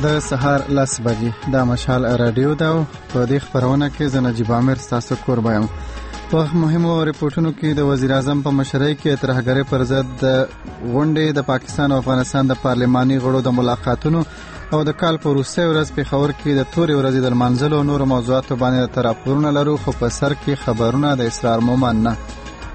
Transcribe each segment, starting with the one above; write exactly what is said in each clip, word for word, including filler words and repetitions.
د سهار لس بجې د مشال رادیو دا په دې خبرونه کې زه نجیب عامر ستاسو کوربه یم. په مهمو ریپورتونو کې د وزیر اعظم په مشرۍ کې ترهګرۍ پر ضد د غونډې د پاکستان او افغانستان د پارلماني غړو د ملاقاتونو او د کال په وروستۍ ورځ پېښور کې د تورې ورځې د لمانځلو او نورو موضوعاتو باندې تراپورونه لرو، خو په سر کې خبرونه د اسرار مومن نه.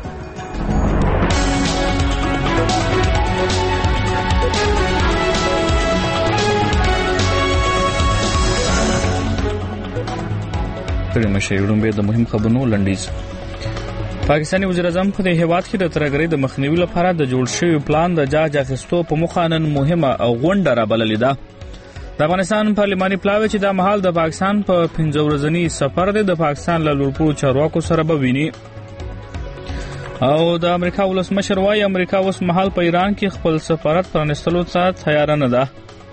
کړي مشهورون به د مهم خبرونو لنډیز. پاکستاني وزیر اعظم په دې هیواد کې د ترهګرۍ د مخنیوي لپاره د جوړ شوی پلان د جاج اخیستو په مخه نن مهمه غونډه رابللې ده. د افغانستان پارلماني پلاوی چې د مهال د پاکستان په پنځه ورځنی سفر دی د پاکستان له لوړپوړو چارواکو سره به ویني، او د امریکا ولسمشر وايي امریکا اوس مهال په ایران کې خپل سفارت پرانستلو ته تیار نه ده.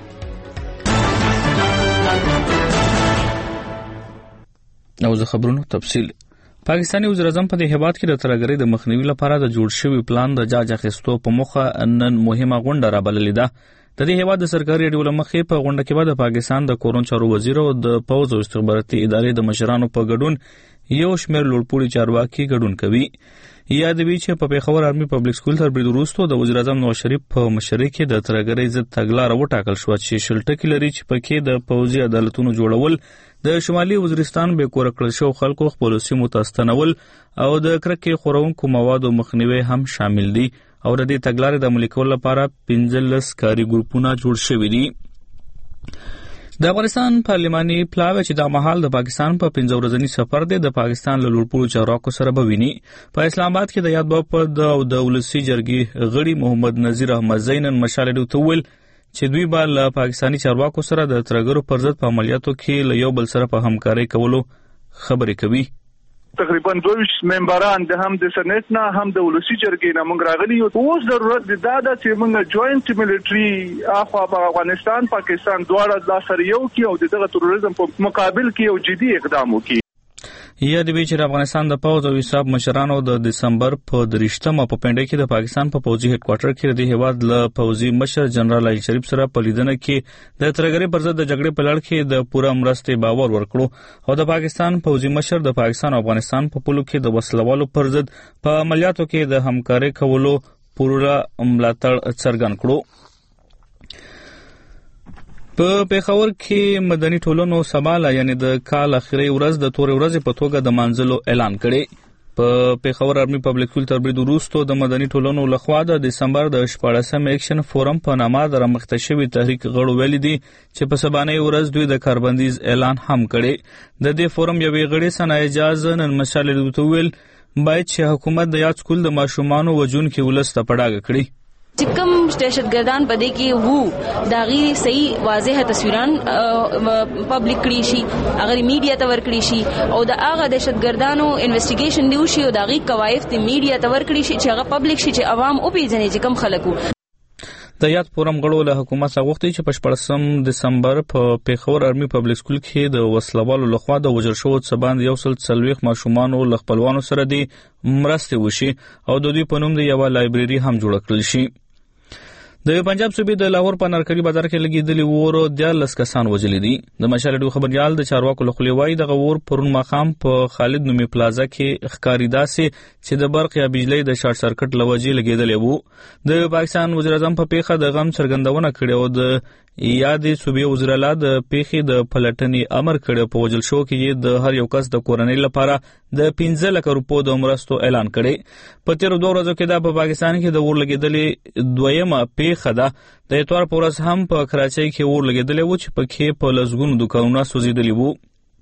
او زه خبرونو تفصیل. پاکستاني وزیر اعظم په دې هیواد کې د ترهګرۍ د مخنیوي لپاره د جوړ شوی پلان د جاج اخیستو په مخه نن مهمه غونډه رابللې ده. د دې هیواد د سرکاري ریډیو لمخې په غونډه کې به د پاکستان د کورون چارو وزیر او د پوځ او استخباراتي ادارې د مشرانو په ګډون یو شمېر لوړپوړي چارواکي ګډون کوي. یاد وی چې په پېښور آرمي پبلک سکول تر برید وروسته د وزیر اعظم نواز شریف په مشرۍ کې د ترهګرۍ ضد تګلاره وټاکل شوه چې شل ټکي لري چې پکې د پوځي عدالتونو جوړول، د شمالي وزیرستان به کور کړل شو خلکو خپل سیمو ته ستنول او د کرکې خورونکو موادو مخنیوي هم شامل دي. او د دې تګلارې د عملي کولو لپاره پنځلس کاري ګروپونه جوړ شوي دي. د افغانستان پارلماني پلاوی چې د مهال د پاکستان په پنځه ورځنی سفر دی د پاکستان له لوړپوړو چارواکو سره به ویني. په اسلام آباد کې د یاد باب د ولسي جرګې غړي محمد نذیر احمد زینن مشال ډیو ته ویل چې دوی به له پاکستاني چارواکو سره د ترهګرو پر ضد په عملیاتو کې له یو بل سره په همکارۍ کولو خبرې کوي. تقریبا دویش ممبران د هم د سنټ نه هم د ولسی جرګې نه موږ راغلي یو. اوس ضرورت دی دا چې موږ جوائنټ ملټري اخوا په افغانستان پاکستان دواړه د سره یو کې او دغه تروریزم په مقابل کې یو جدي اقدام وکړي. یاد وی چې افغانستان د پوځ او حساب مشرانو د دسمبر په درشتمه په پنډه کې د پاکستان په پوځي هډ کوارټر کې د هیواد له پوځي مشر جنرال علی شریف سره په لیدنه کې د ترهګرۍ پر ضد د جګړې په لړ کې د پوره مرستې باور ورکړو او د پاکستان پوځي مشر د پاکستان او افغانستان په پولو کې د وسلوالو پر ضد په عملیاتو کې د همکارۍ کولو پوره ملاتړ څرګند کړو. په پېښور کې مدني ټولنو سباله یعنی د کال اخري ورځ د تورې ورځې په توګه د مانځلو اعلان کړي. په پېښور آرمي پبلک سکول تر برید وروسته د مدني ټولنو لخوا د دسمبر د شپاړسم اکشن فورم په نامه د رامخته شوي تحریک غړو ویلي دي چې په سبانۍ ورځ دوی د کاربندیز اعلان هم کړي. د دې فورم یوې غړي ثنا اعجاز نن مشال ډیو ویل باید چې حکومت د یاد سکول د ماشومانو وجونکي ولس ته پړاګه کړي. چې کوم دهشتګردان په دې کې وو داغي صحیح واضح تصویران پبلک کړي شي، هغه میډیا ته ورکړي شي او د هغه دهشتګردانو انویسټیګیشن دی شي او داغي قواعد ته میډیا ته ورکړي شي چې هغه پبلک شي چې عوام او پیژني چې کوم خلکو. د یاد فورم غړو له حکومت څخه غوښتي چې په شپږم دسمبر په پېښور آرمي پبلک سکول کې د وسلوالو لخوا د وژل شوو څه باندې یو سل څلوېښت ماشومانو له خپلوانو سره د مرستې وشي او د دوی په نوم د یوه لایبرري هم جوړه کړل شي. د پنجاب صوبې د لاهور په نرکري بازار کې لګېدلي وورو دیارلس کسان وژلي دي. د مشال ډیو خبریال د چارواکو له خولې وایي دغه اور پرون ماښام په خالد نومي پلازا کې ښکاري داسې چې د برق یا بجلۍ د شارټ سرکټ له وجې لګېدلی وو. د پاکستان وزیر اعظم په پیښه د غم څرګندونه کړې او د یادې صوبې وزیر اعلی د پیښې د پلټنې امر کړی. په وژل شوو کې د هر یو کس د کورنۍ لپاره د پنځه لکه روپو د مرستو اعلان کړی. په تیرو دوه ورځو کې دا په پاکستان کې د اور لګېدلې دویمه پیښه ده. د اتوار په ورځ هم په کراچۍ کې اور لګېدلی و چې پکې په لسګونو دوکانونه سوځېدلي وو.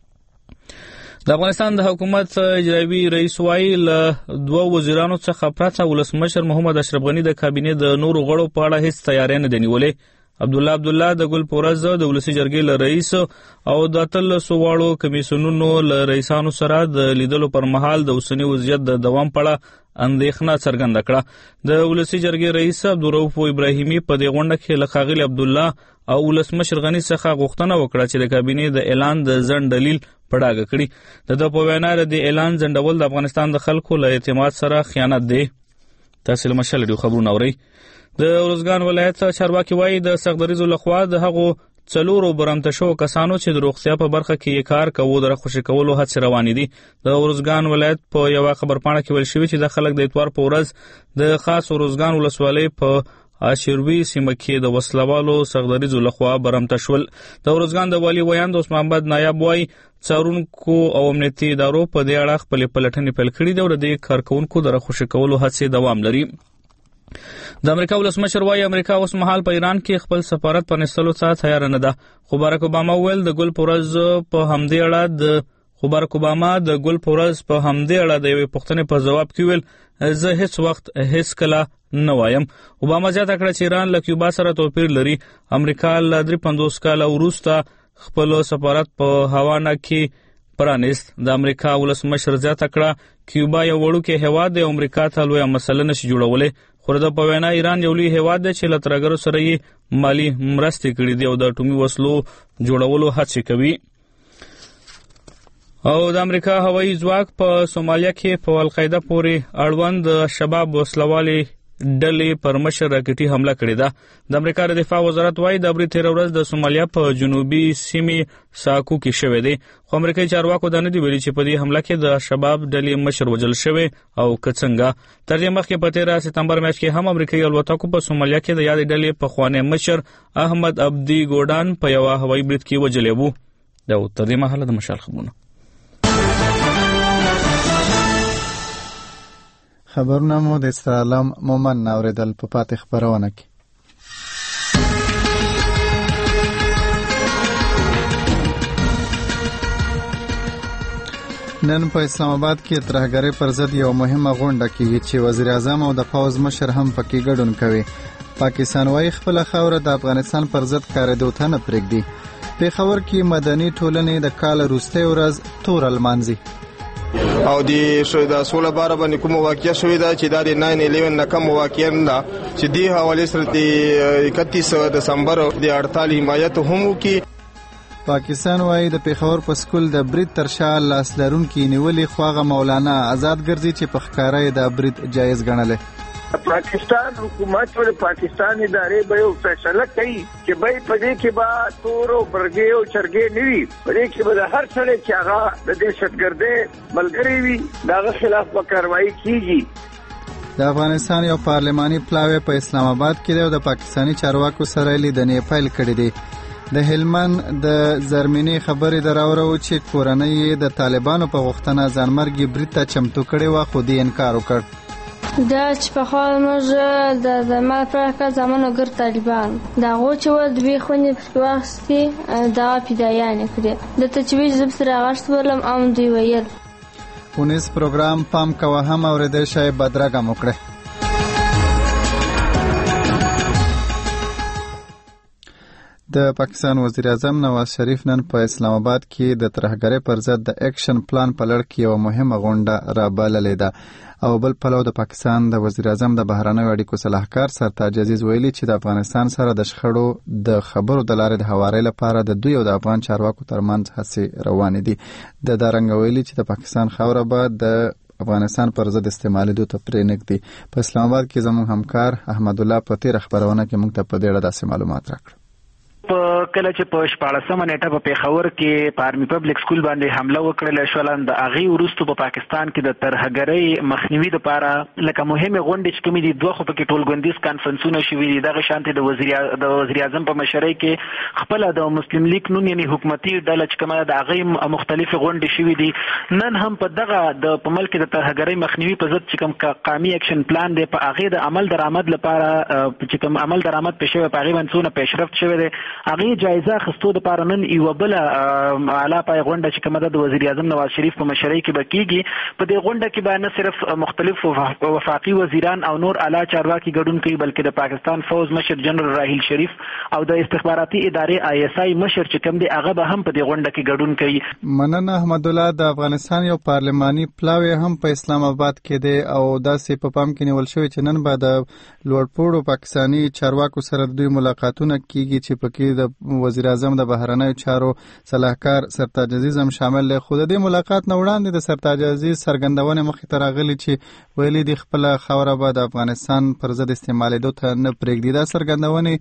د افغانستان د حکومت اجرایوي رئیس وايي له دوه وزیرانو څخه پرته ولسمشر محمد اشرف غني د کابینې د نورو غړو په اړه هیڅ تیاری نه دی نیولې. عبدالله عبدالله د ګل پورز د ولسی جرګې له رئیس او د اتلسو واړو کمیسیونونو له رئیسانو سره د لیدلو پر مهال د اوسني وضعیت د دوام په اړه اندېښنه څرګنده کړه. د ولسی جرګې رئیس عبدالرؤف ابراهیمي په دې غونډه کې له ښاغلي عبدالله او ولسمشر غني څخه غوښتنه وکړه چې د کابینې د اعلان د ځنډ دلیل پړاګه کړي. د ده په وینا د اعلان ځنډول د افغانستان د خلکو له اعتماد سره خیانت دی. تاسو له مشال ډیو خبرونه اورئ. د ارزګان ولایت چارواکي وایي د سغدریزو لخوا د هغو څلورو برمته شو کسانو چې د روغتیا په برخه کې کار کوي د خوشی کولو هڅې روانې دي. د ارزګان ولایت په یو خبرپاڼه کې ویل شوی چې د خلک د اتوار په ورځ د خاص ارزګان ولسوالۍ په اشیروي سیمه کې د وسلوالو سغدریزو لخوا برمته شول. د ارزګان د والی ویاند عثمان محمد نایب وای څارونکو او امنیتي ادارو په دې اړه خپل پلټنې پیل کړې دي او د کارکونکو د خوشی کولو هڅې دوام لري. د امریکا ولسمشر وايي امریکا اوس مهال په ایران کې خپل سفارت پرانستلو څخه تیار نه ده. خو بارک اوباما ویل د ګل پورز په همدې اړه د خو بارک اوباما د ګل پورز په همدې اړه د یوې پوښتنې په جواب کې ویل زه هیڅ وخت هیڅ کله نه وایم. اوباما زیاته کړه چې ایران له کیوبا سره توپیر لري. امریکا له درې پنځوس کاله وروسته خپل سفارت په هاوانا کې پرانیست. د امریکا ولسمشر زیاته کړه کیوبا یو وړوکی هیواد دی، امریکا ته لویه مسله نشي جوړولی. خو د په وینا ایران یو لوی هیواد دی چې له ترهګرو سره یې مالی مرستې کړې دي او د اټومي وسلو جوړولو هڅې کوي. او د امریکا هوایي ځواک په سومالیا کې په القاعده پورې اړوند شباب وسلوالي ډلې پر مشر راکټي حمله کړې ده. د امریکا د دفاع وزارت وايي د بري تیر ورځ د سومالیا په جنوبي سیمې ساکو کې شوې دي. خو امریکایي چارواکو دا نه دی ویلي چې په دې حمله کې د شباب ډلې مشر وژل شوی او که څنګه. تر دې مخکې په تیر سپتمبر میاشت کې هم امریکایي الوتکو په سومالیا کې د یادې ډلې پخوانی مشر احمد عبدي ګوډان په یو هوایي برید کې وژلی وو. دا تر دې مهاله د مشال خبرونه خبرونه مو د استعلام مومن اوریدل په پاتې خبرونه کې. نن په اسلام آباد کې ترهګرۍ پر ضد یو مهمه غونډه کیږي چې وزیر اعظم او د پوز مشر هم پکې ګډون کوي. پاکستان وايي خپل خاوره د افغانستان پر ضد کارېدو ته نه پرېږدي. پېښور کې مدني ټولنې د کال وروستۍ ورځ تور لمانځي او د شویدا سوله بار باندې کوم واقعیا شوې ده چې د ناین الیون نکم واقعیا ده چې دی حواله سره د اکتیس دسمبر د اړتالیس حمایت هم کی. پاکستان وايي د پیښور په سکول د برید تر شا لاس لرونکي نیولې خواغه مولانا آزاد ګرځي چې په ښکارا د برید جایز ګڼل. پاکستان حکومت او پاکستان ادارې به یو فیصله کوي چې به په دې کې به تور او برګي او چرګي نیوي، په دې کې به هر څه چې هغه د دهشتګردۍ ملګری وي داغه خلاف به کاروایی کیږي. د افغانستان یو پارلماني پلاوی په اسلام آباد کې د پاکستانی چارواکو سره لیدنې پیل کړې دي. د هلمند د زرمینې خبرې دراوړو چې کورنۍ د طالبانو په غوښتنه ځانمرګي برید ته چمتو کړي و خو دې انکار وکړ. دا چې په خپل موږ د زمال پر کار زمونږ ګر طالبان دا غو چې ول دوی خونې په واسطه دا پیدایان کړی د تجویز زب سره غشت ولم ام دوی ویل. پونیس پروګرام پام کوه هم اوریدل شي بدرګه مکړه. د پاکستان وزیر اعظم نواز شریف نن په اسلام آباد کې د ترهګرۍ پر ضد د اکشن پلان په لړ کې یو مهمه غونډه رابللې ده او بل پلو د پاکستان د وزیر اعظم د بهرنیو اړیکو صلاحکار سرتاج عزیز ویلي چې د افغانستان سره د شخړو د خبرو د لارې د هوارۍ لپاره د دوی او د افغان چارواکو ترمنځ هڅې روانې دي. د دارنګ ویلي چې د پاکستان خاوره به د افغانستان پر ضد استعمالېدو ته پرې نږدي. په اسلام آباد کې زموږ همکار احمد الله په تیر خبرونه کې موږ ته په دې اړه داسې معلومات راکړل. په کله چې په شپاړسمه نیټه په پیښور کې په آرمي پبلک سکول باندې حمله وکړل شو، د هغې وروسته په پاکستان کې د ترهګرۍ مخنیوي دپاره لکه مهمې غونډې چې کومې دي دوه خو پکې ټولګونیز کانفرنسونه شوي دي. دغه شانتې د وزیر د وزیر اعظم په مشرۍ کې خپله د مسلم لیگ نون یعنې حکومتي ډله چې کومه د هغې مختلفې غونډې شوي دي. نن هم په دغه د په ملک د ترهګرۍ مخنیوي په ضد چې کوم قامي اکشن پلان دی په هغې د عمل درآمد لپاره چې کوم عمل درآمد پې شوی په هغې باندې څونه پیشرفت شوی دی هغې جایزه اخیستو دپاره نن یوه بله اعلی پای غونډه چې کومه ده د وزیر اعظم نواز شریف په مشرۍ کې به کېږي. په دې غونډه کې به نه صرف مختلف وفاقي وزیران او نور اعلی چارواکي ګډون کوي بلکې د پاکستان فوز مشر جنرال راحیل شریف او د استخباراتي ادارې آی اس آی مشر چې کوم دی هغه به هم په دې غونډه کې ګډون کوي. مننه احمد الله. د افغانستان یو پارلماني پلاوی هم په اسلام آباد کې دی او داسې په پام کې نیول شوی چې نن به د لوړپوړو پاکستاني چارواکو سره دوی ملاقاتونه کیږي چې پکې کې د وزیر اعظم د بهرنیو چارو صلاحکار سرتاج عزیز هم شامل دی. خو د دې ملاقات نه وړاندې د سرتاج عزیز څرګندونې مخې ته راغلي چې ویلي دي خپله خاوره به د افغانستان پر ضد استعمالېدو ته نه پرېږدي. دا څرګندونې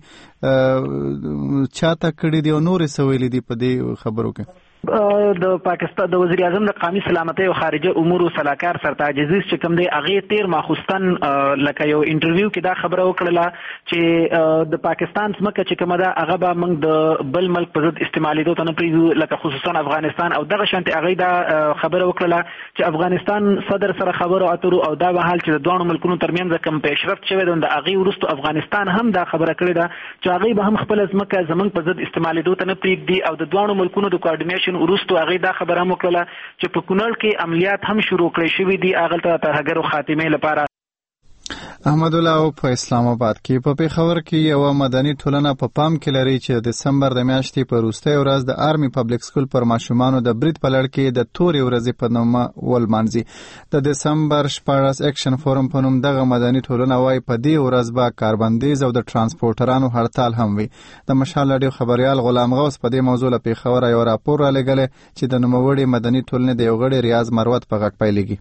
چاته کړي دي او نورې څه ویلي دي په دې خبرو کې؟ د پاکستان د وزیر اعظم د قومي سلامتۍ او خارجه امور صلاحکار سرتاج عزیز چې کوم دی هغه تیر ماخوستن لکه یو انټرویو کې دا خبره وکړه چې د پاکستان ځمکه چې کومه ده هغه به موږ د بل ملک په ضد استعمالېدو ته نه پرېږدو، لکه خصوصا افغانستان. او دغه شانتې هغه دا خبره وکړه چې افغانستان صدر سره خبرو اترو او دا به حال چې د دوه ملکونو ترمنځ کوم پیشرفت شوی دی د هغه وروسته افغانستان هم دا خبره کړې ده چې هغه به هم خپل ځمکه زمونږ په ضد استعمالېدو ته نه پرېږدي. او د دوه ملکونو د کوارډینیشن وروسته هغه دا خبره هم وکړه چې په کونړ کې عملیات هم شروع کړی شوي دي هغه ته ترهګرو خاتمې لپاره. احمد الله په اسلام آباد کې په پیښور کې یو مدني ټولنه په پا پام کې لري چې د دسمبر د میاشتې په وروستۍ ورځ د آرمي پبلک سکول پر ماشومانو د برید په لړ کې د تورې ورځې په نوم ولمانځي. د دسمبر شپاړس اکشن فورم په نوم دغه مدني ټولنه وايي په دې ورځ به کاربندیز او د ترانسپورټرانو هړتال هم وي. د مشال راډیو خبريال غلام غوث په دې موضوع له پیښور یو راپور را لګل چې د نوموړي مدني ټولنې د یو غړي ریاض مروت په غټ پیلېږي.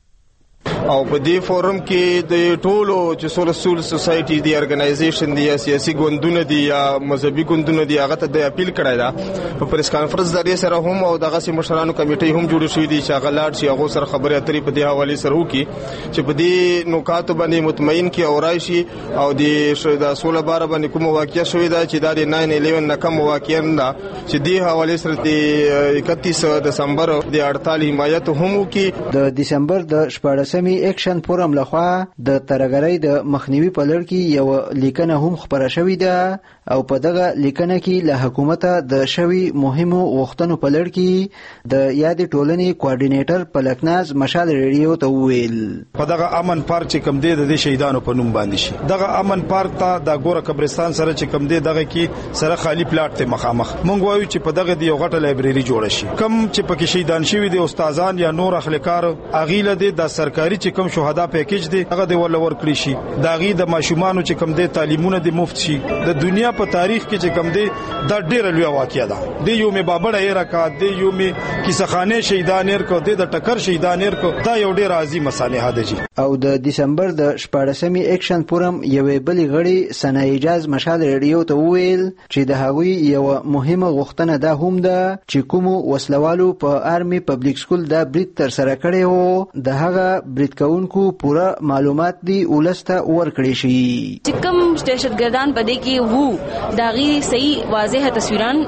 او په دې فورم کې د ټولو چې سول سول سوسایټي دی ارګنایزیشن دی یا سیاسي ګوندونه دي یا مذهبي ګوندونه دي هغه ته د اپیل کړای دا په پریس کانفرنس ذریعہ سره هم او دغه سي مشرانو کمیټي هم جوړ شوې دي چې هغه لاړ شي هغه سره خبرې اترې په دې حواله سره وکړي چې په دې نکات باندې مطمئن کې اورای شي او د د سول بار باندې کوم واقعیا شوې ده چې د ناین الیون نه کوم واقعیا ده چې دې حواله سره د اکتیس دسمبر د اړتال حمایت هم وکړي. د دسمبر د شپاړسمې اکشن فورم لخوا د ترهګرۍ د مخنیوي په لړ کې یو لیکنه هم خبره شوې ده او په دغه لیکنه کې له حکومته د شوی مهمو غوښتنو په لړ کې د یادې ټولنې کوارډینیټر پلکناز مشال ریډیو ته وویل په دغه امن پارک چې کم دی د شهیدانو په نوم باندې شي. دغه امن پارک ته د ګوره قبرستان سره چې کم دی دغه کې سره خالی پلاټ ته مخامخ مونږ وایو چې په دغه دی یو غټه لایبرری جوړه شي. کم چې پکې شهیدان شوي دي استادان یا نور اخلاقار اغیله دي د سرکاري چې کم شهدا پیکیج دی هغه دی ول ورکړي شي. دا غي د ماشومانو چې کم دی تعلیمونه دی مفت شي. د دنیا په تاریخ کې چې کم دی دا ډیره لوی واقعیا ده. دی یو می بابړه یې راکات دی یو می کیسخانه شهیدانیر کو دی د ټکر شهیدانیر کو دا یو ډیر عظیم صالحه ده. او د دسمبر د شپاړسمې اکشن فورم یوې بلې غړي سنا اجاز مشال ریډیو ته وویل چې د هغوی یو مهمه غوښتنه ده هم ده چې کوم وسلوالو په آرمي پبلک سکول دا برید تر سره کړی وو د هغه برید کوونکو پوره معلومات دی ولسته ورکړي شي. چې کوم دهشتګردان په دې کې وو دا غي صحیح واضح تصویران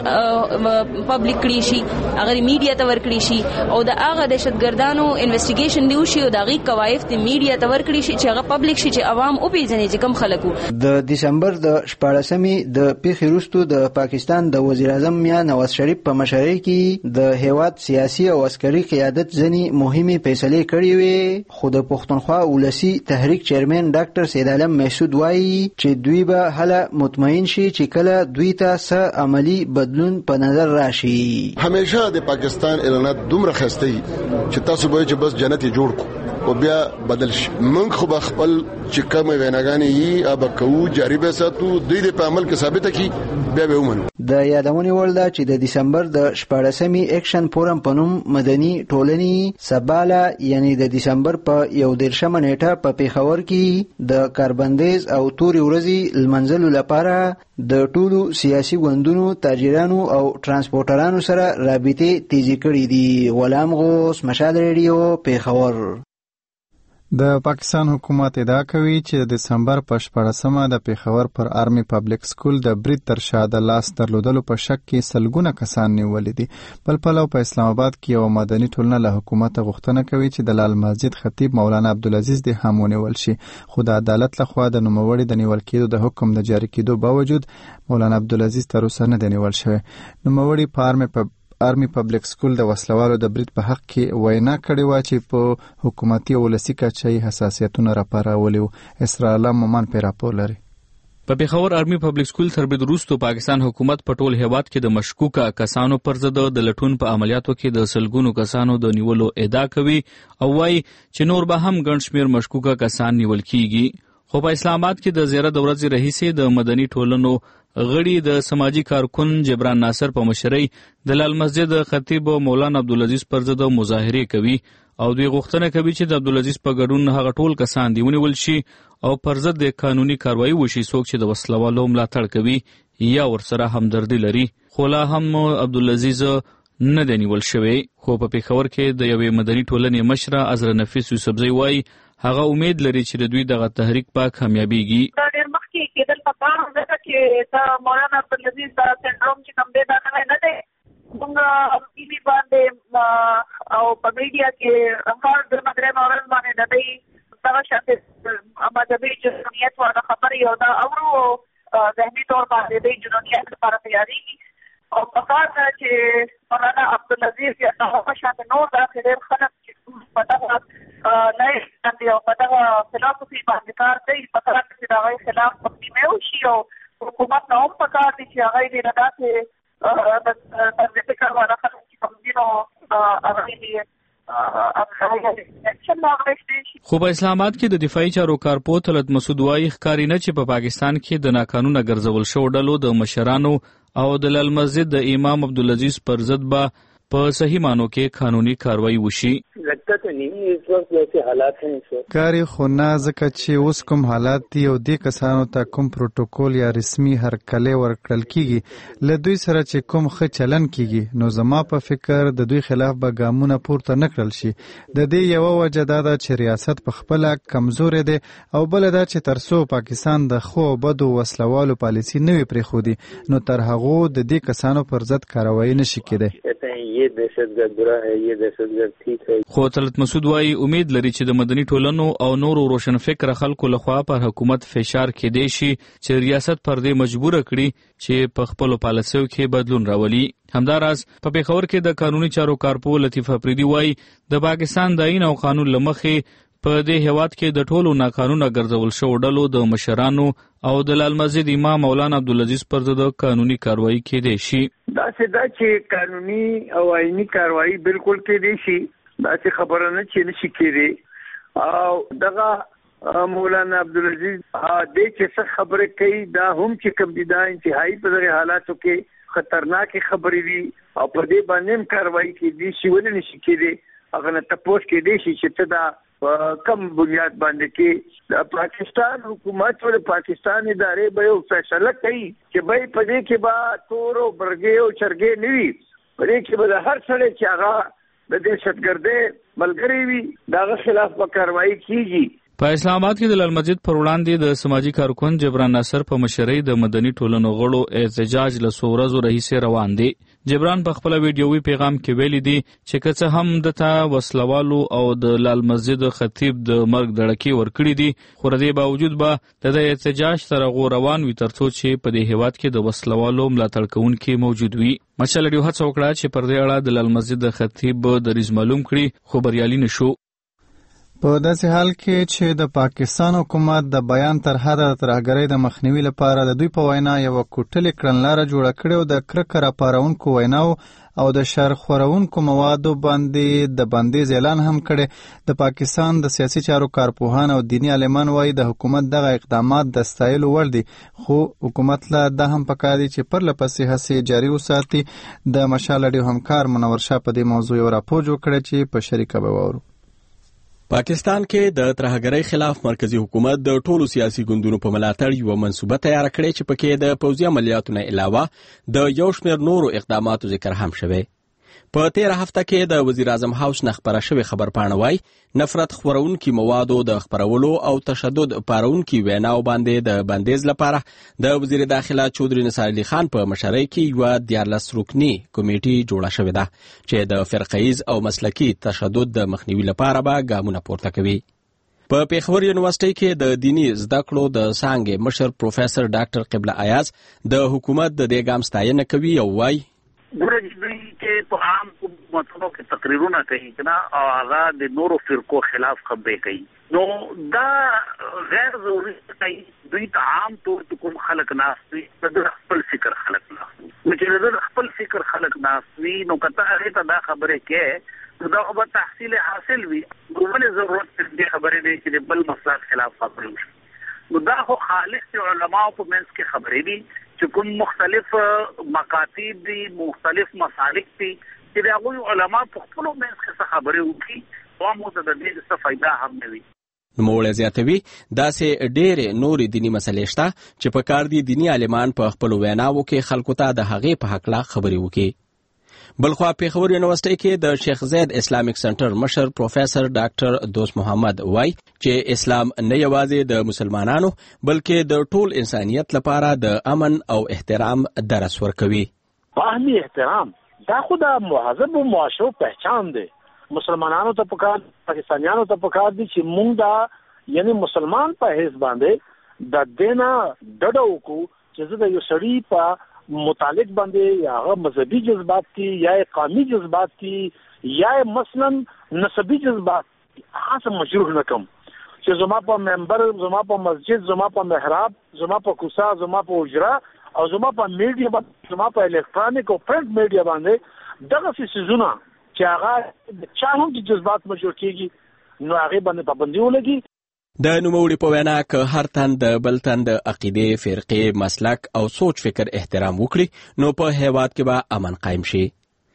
پبلک کړي شي اگر میډیا ته ورکړي شي او د هغه دهشتګردانو انویسټیګیشن دی شي او دا غي قواعد ته میډیا ته ورکړي شي چې هغه پبلک شي چې عوام او پیژني چې کوم خلکو. د دسمبر د شپاړسمې د پیښې وروسته د پاکستان د وزیر اعظم میا نواز شریف په مشرۍ کې د هیواد سیاسي او عسکري قیادت ځنی مهمه فیصله کړې وي. خو د پښتونخوا ولسی تحریک چیرمن ډاکټر سید عالم محسود وایي چې دوی به هله مطمئن شي چې کله دوی ته څه عملی بدلون په نظر راشي. همیشه د پاکستان اعلانات دومره خسته چې تاسو به چې بس جنت جوړ کو او بیا بدل شي. موږ خو خپل چې کوم ویناګانې یې اب کو جاری به ساتو دوی د په عمل کې ثابته کی بیا به ومنو. د یادونې وړ ده چې د دسمبر د شپاړسمې اکشن فورم په نوم مدني ټولنې سباله یعنی د دسمبر په یو دیرشمه نیټه په پیښور کې د کاربندیز او تورې ورځې لمنځلو لپاره د ټولو سیاسي ګوندونو تاجرانو او ترانسپورټرانو سره رابطې تیزی کړې دي. غلام غوث مشال ریډیو پیښور. د پاکستان حکومت ادعا کوي چې د دسمبر په شپاړسمه د پیښور پر آرمي پبلک سکول د برید تر شا د لاس درلودلو په شک کې سلګونه کسان نیولي دي. بل پلو په اسلام آباد کې یو مدني ټولنه له حکومت غوښتنه کوي چې د لال مسجد خطیب مولانا عبدالعزیز د هم ونیول شي. خو د عدالت لخوا د نوموړي د نیول کېدو د حکم د جاری کېدو باوجود مولانا عبدالعزیز تر اوسه نه دی نیول شوی. نوموړي په آرمي په آرمي پبلک سکول د وسلوالو د برید په حق کې وینا کړې و چې په حکومتي ولسی کچې حساسیتونه راپارولي. اسرا الله مومن په راپور لري. په پیښور آرمي پبلک سکول تر برید وروسته پاکستان حکومت په ټول هیواد کې د مشکوکه کسانو پر ضد د لټون په عملیاتو کې د سلګونو کسانو د نیولو ادعا کوي او وايي چې نور به هم ګڼ شمېر مشکوکه کسان نیول کیږي. خو په اسلام آباد کې د زیارت د ورځې راهیسې د مدني ټولنو غړي د سماجی کارکون جبران ناصر په مشرۍ د لال مسجد خطیب مولانا عبدالعزیز پر ضد مظاهره کوي او دوی غوښتنه کوي چې د عبدالعزیز په ګډون هغه ټول کسان دی ونیول شي او پر ضد د قانوني کاروایی وشي څوک چې د وسلوالو ملاتړ کوي یا ورسره همدردي لري. خو لا هم عبدالعزیز نه دی نیول شوی. خو په پېښور کې د یوې مدني ټولنې مشره عذرا نفیس یوسفزۍ وایي هغه امید لري چې د دوی دغه تحریک په کامیابیږي. دا ډېر مخکې کېدل پکار ځکه چې دا مولانا عبدالعزیز دا سنډروم چې کوم دی دا نوی نه دی. موږ ټي وي باندې او په میډیا کې هر درېیمه درېیمه ورځ باندې د دوی دغه شانتې مذهبي جنونیت ورته خبرې او دا اورو ذهني طور باندې دوی جنونیت لپاره تیارېږي او پکار ده چې مولانا عبدالعزیز یا هغه شانتې نور داسې ډېر خلک چې په دغه نه باندې او په دغه فلسفي باندې کار کوي پکار ده چې د هغوی خلاف مقدمې وشي او حکومت نه هم پکار دي چې هغوی ډېر داسې د طرز فکر والا خلک چې کوم دي نو هغوی دې خو په اسلام آباد کې د دفاعي چارو کارپو طلعت مسعود وایي ښکاري نه چې په پا پاکستان کې د ناقانونه ګرځول شوو ډلو د مشرانو او د لال مسجد د امام عبدالعزیز پر ضد به په صحیح معنو کې قانوني کاروایی وشي. لگتا تو نہیں اس وقت ویسے حالات ہیں اس وقت کاری خو نه ځکه چې اوس کوم حالات دي او دې کسانو ته کوم پروتوکول یا رسمي هرکلې ورکړل کیږي له دوی سره چې کوم ښه چلن کیږي نو زما په فکر د دوی خلاف به ګامونه پورته نه کړل شي. د دې یوه وجه دا ده چې ریاست په خپله کمزورې دی او بله دا چې تر څو پاکستان د ښو او بدو وسلوالو پالیسي نه وي پرېښودي نو تر هغو د دې کسانو پر ضد کاروایی نشي کېدی. یہ دہشت گرد برا ہے یہ دہشت گرد ٹھیک ہے. خو طلعت مسعود وایي امید لري چې د مدني ټولنو او نورو روشن فکر خلکو لخوا پر حکومت فشار کېدی شي چې ریاست پر دې مجبور کړي چې په خپلو پالیسیو کې بدلون راولي. همداراز په پېښور کې د قانوني چارو کارپو لطیف افریدي وایي د پاکستان د آئین او قانون له مخې په دې هېواد کې د ټولو ناقانونه ګرځول شوو ډلو د مشرانو او د لال مسجد امام مولانا عبدالعزیز پر ضد قانوني کاروایی کېدی شي. داسې دا چې قانوني او آئینی کاروایی بالکل کېدی شي داسې خبره نه چې نشي کېدی او دغه مولانا عبدالعزیز دې چې څه خبرې کوي دا هم چې کوم دي دا انتهایی په دغه حالاتو کې خطرناکې خبرې دي او په دې باندې هم کاروایی کېدی شي ولې نشي کېدی هغه نه تپوس کېدی شي چې ته دا کم بنیاد باندې کې د پاکستان حکومت او د پاکستان ادارې به یو فیصله کوي چې به په دې کې به تور او برګې او چرګې نه وي په دې کې به د هر سړی چې هغه د دهشتګردۍ ملګری وي د هغه خلاف به کاروایی کیږي. په اسلام آباد کې د لال مسجد پر وړاندې د سماجی کارکون جبران ناصر په مشرۍ د مدني ټولنو غړو احتجاج له څو ورځو راهیسې روان دی. جبران په خپل ویډیووي پیغام کې ویلي دي چې که څه هم دته وسلوالو او د لال مسجد خطیب د مرګ دړکې ورکړي دي خو د دې باوجود به د احتجاج تر هغو روان وي تر څو چې په دې هېواد کې د وسلوالو ملاتړ کوونکي موجود وي. مشر لډیو هڅه وکړه چې پر دې اړه د لال مسجد خطیب دریځ معلوم کړي خو بریالي نشو. په داسې حال کې چې د پاکستان حکومت د بیان تر حده د ترهګرۍ د مخنیوي لپاره د دوی په وینا یوه کوټلې کړنلاره جوړه کړې او د کرکه راپارونکو ویناو او د شر خورونکو موادو باندې د بندیز اعلان هم کړی. د پاکستان د سیاسي چارو کارپوهان او دیني عالمان وایي د حکومت دغه اقدامات د ستایلو وړ دي خو حکومت له دا هم پکار دي چې پرله پسې هڅې جاري وساتي. د مشال لډیو همکار منور شاه په دې موضوع یو راپور جوړ کړی چې په شریکه به واورو. پاکستان کې د ترهګرۍ خلاف مرکزی حکومت د ټولو سیاسي ګوندونو په ملاتړ یو منصوبه تیار کړې چې پکې د پوځي عملیاتو نه علاوه د یو شمېر نورو اقداماتو ذکر هم شوی. په تیره هفته کې د وزیر اعظم هاوس نه خبره شوې خبرپاڼه وایي نفرت خورونکي موادو د خپرولو او تشدد پارونکي ویناو باندې د بندیز لپاره د وزیر داخله چودري نثار علي خان په مشرۍ کې یوه دیارلس رکني کمیټې جوړه شوې ده چې د فرقهیز او مسلکي تشدد د مخنیوي لپاره به ګامونه پورته کوي. په پېښور یونیورسيټي کې د دیني زده کړو د څانګې مشر پروفیسور ډاکټر قبله ایاز د حکومت د دې ګام ستاینه کوي او وایي ګورجبري کې په عام حکومتونو کې تقریرونه کوي کنه او هغه د نورو فرقو خلاف خبرې کوي نو دا غیر ضروري کوي. دوی ته عام طور کوم خلک ناستوي د خپل فکر خلک ناستوي چې د خپل فکر خلک ناستوي نو کته هغه ته دا خبرې کې دا به تحصیل حاصل وي ګومنه ضرورت دې خبرې دې چې بل مسله خلاف خبرې نو دا خو خالص علماء په منځ کې خبرې دي چې کوم مختلف مقاصد دي مختلف مسالک دي چې دا غوي علماء په خپل منځ کې خبرې وکړي او مو ته د دې څه فائدہ هم نه وي. نوموړی زیاتوي داسې ډېرې نورې دیني مسلې شته چې په کار دي دیني عالمان په خپلو ویناوو کې خلکو ته د هغې په هکله خبرې وکړي. بلخوا پېښور یونیورسټۍ کې د شیخ زید اسلامیک سنټر مشر پروفیسر ډاکټر دوست محمد وای چې اسلام نه یوازې د مسلمانانو بلکې د ټول انسانیت لپاره د امن او احترام درس ورکوي. باهمي احترام دا خو د مهذب معاشرو پہچان دی. مسلمانانو ته پکار پاکستانیانو ته پکار دي چې مونږ دا یعنی مسلمان په حیث باندې د دینا ډډه وکړو چې زه د یو سړي په متعلق باندې یا هغه مذهبي جذبات دي یا قومي جذبات دي یا مثلا نسبي جذبات هغه مجروح نه کوم چې زما په منبر زما په مسجد زما په محراب زما په کوڅه زما په حجره او زما په میډیا باندې زما په الکترونیک او پرنٹ میډیا باندې دغه سيزونه چې هغه چا هم د جذبات مشور کېږي نو هغه باندې پابندي ولګي. د نوموړي په وینا که هر تن د بل تن د عقیدې فرقې مسلک او سوچ فکر احترام وکړي نو په هیواد کې به امن قایم شي.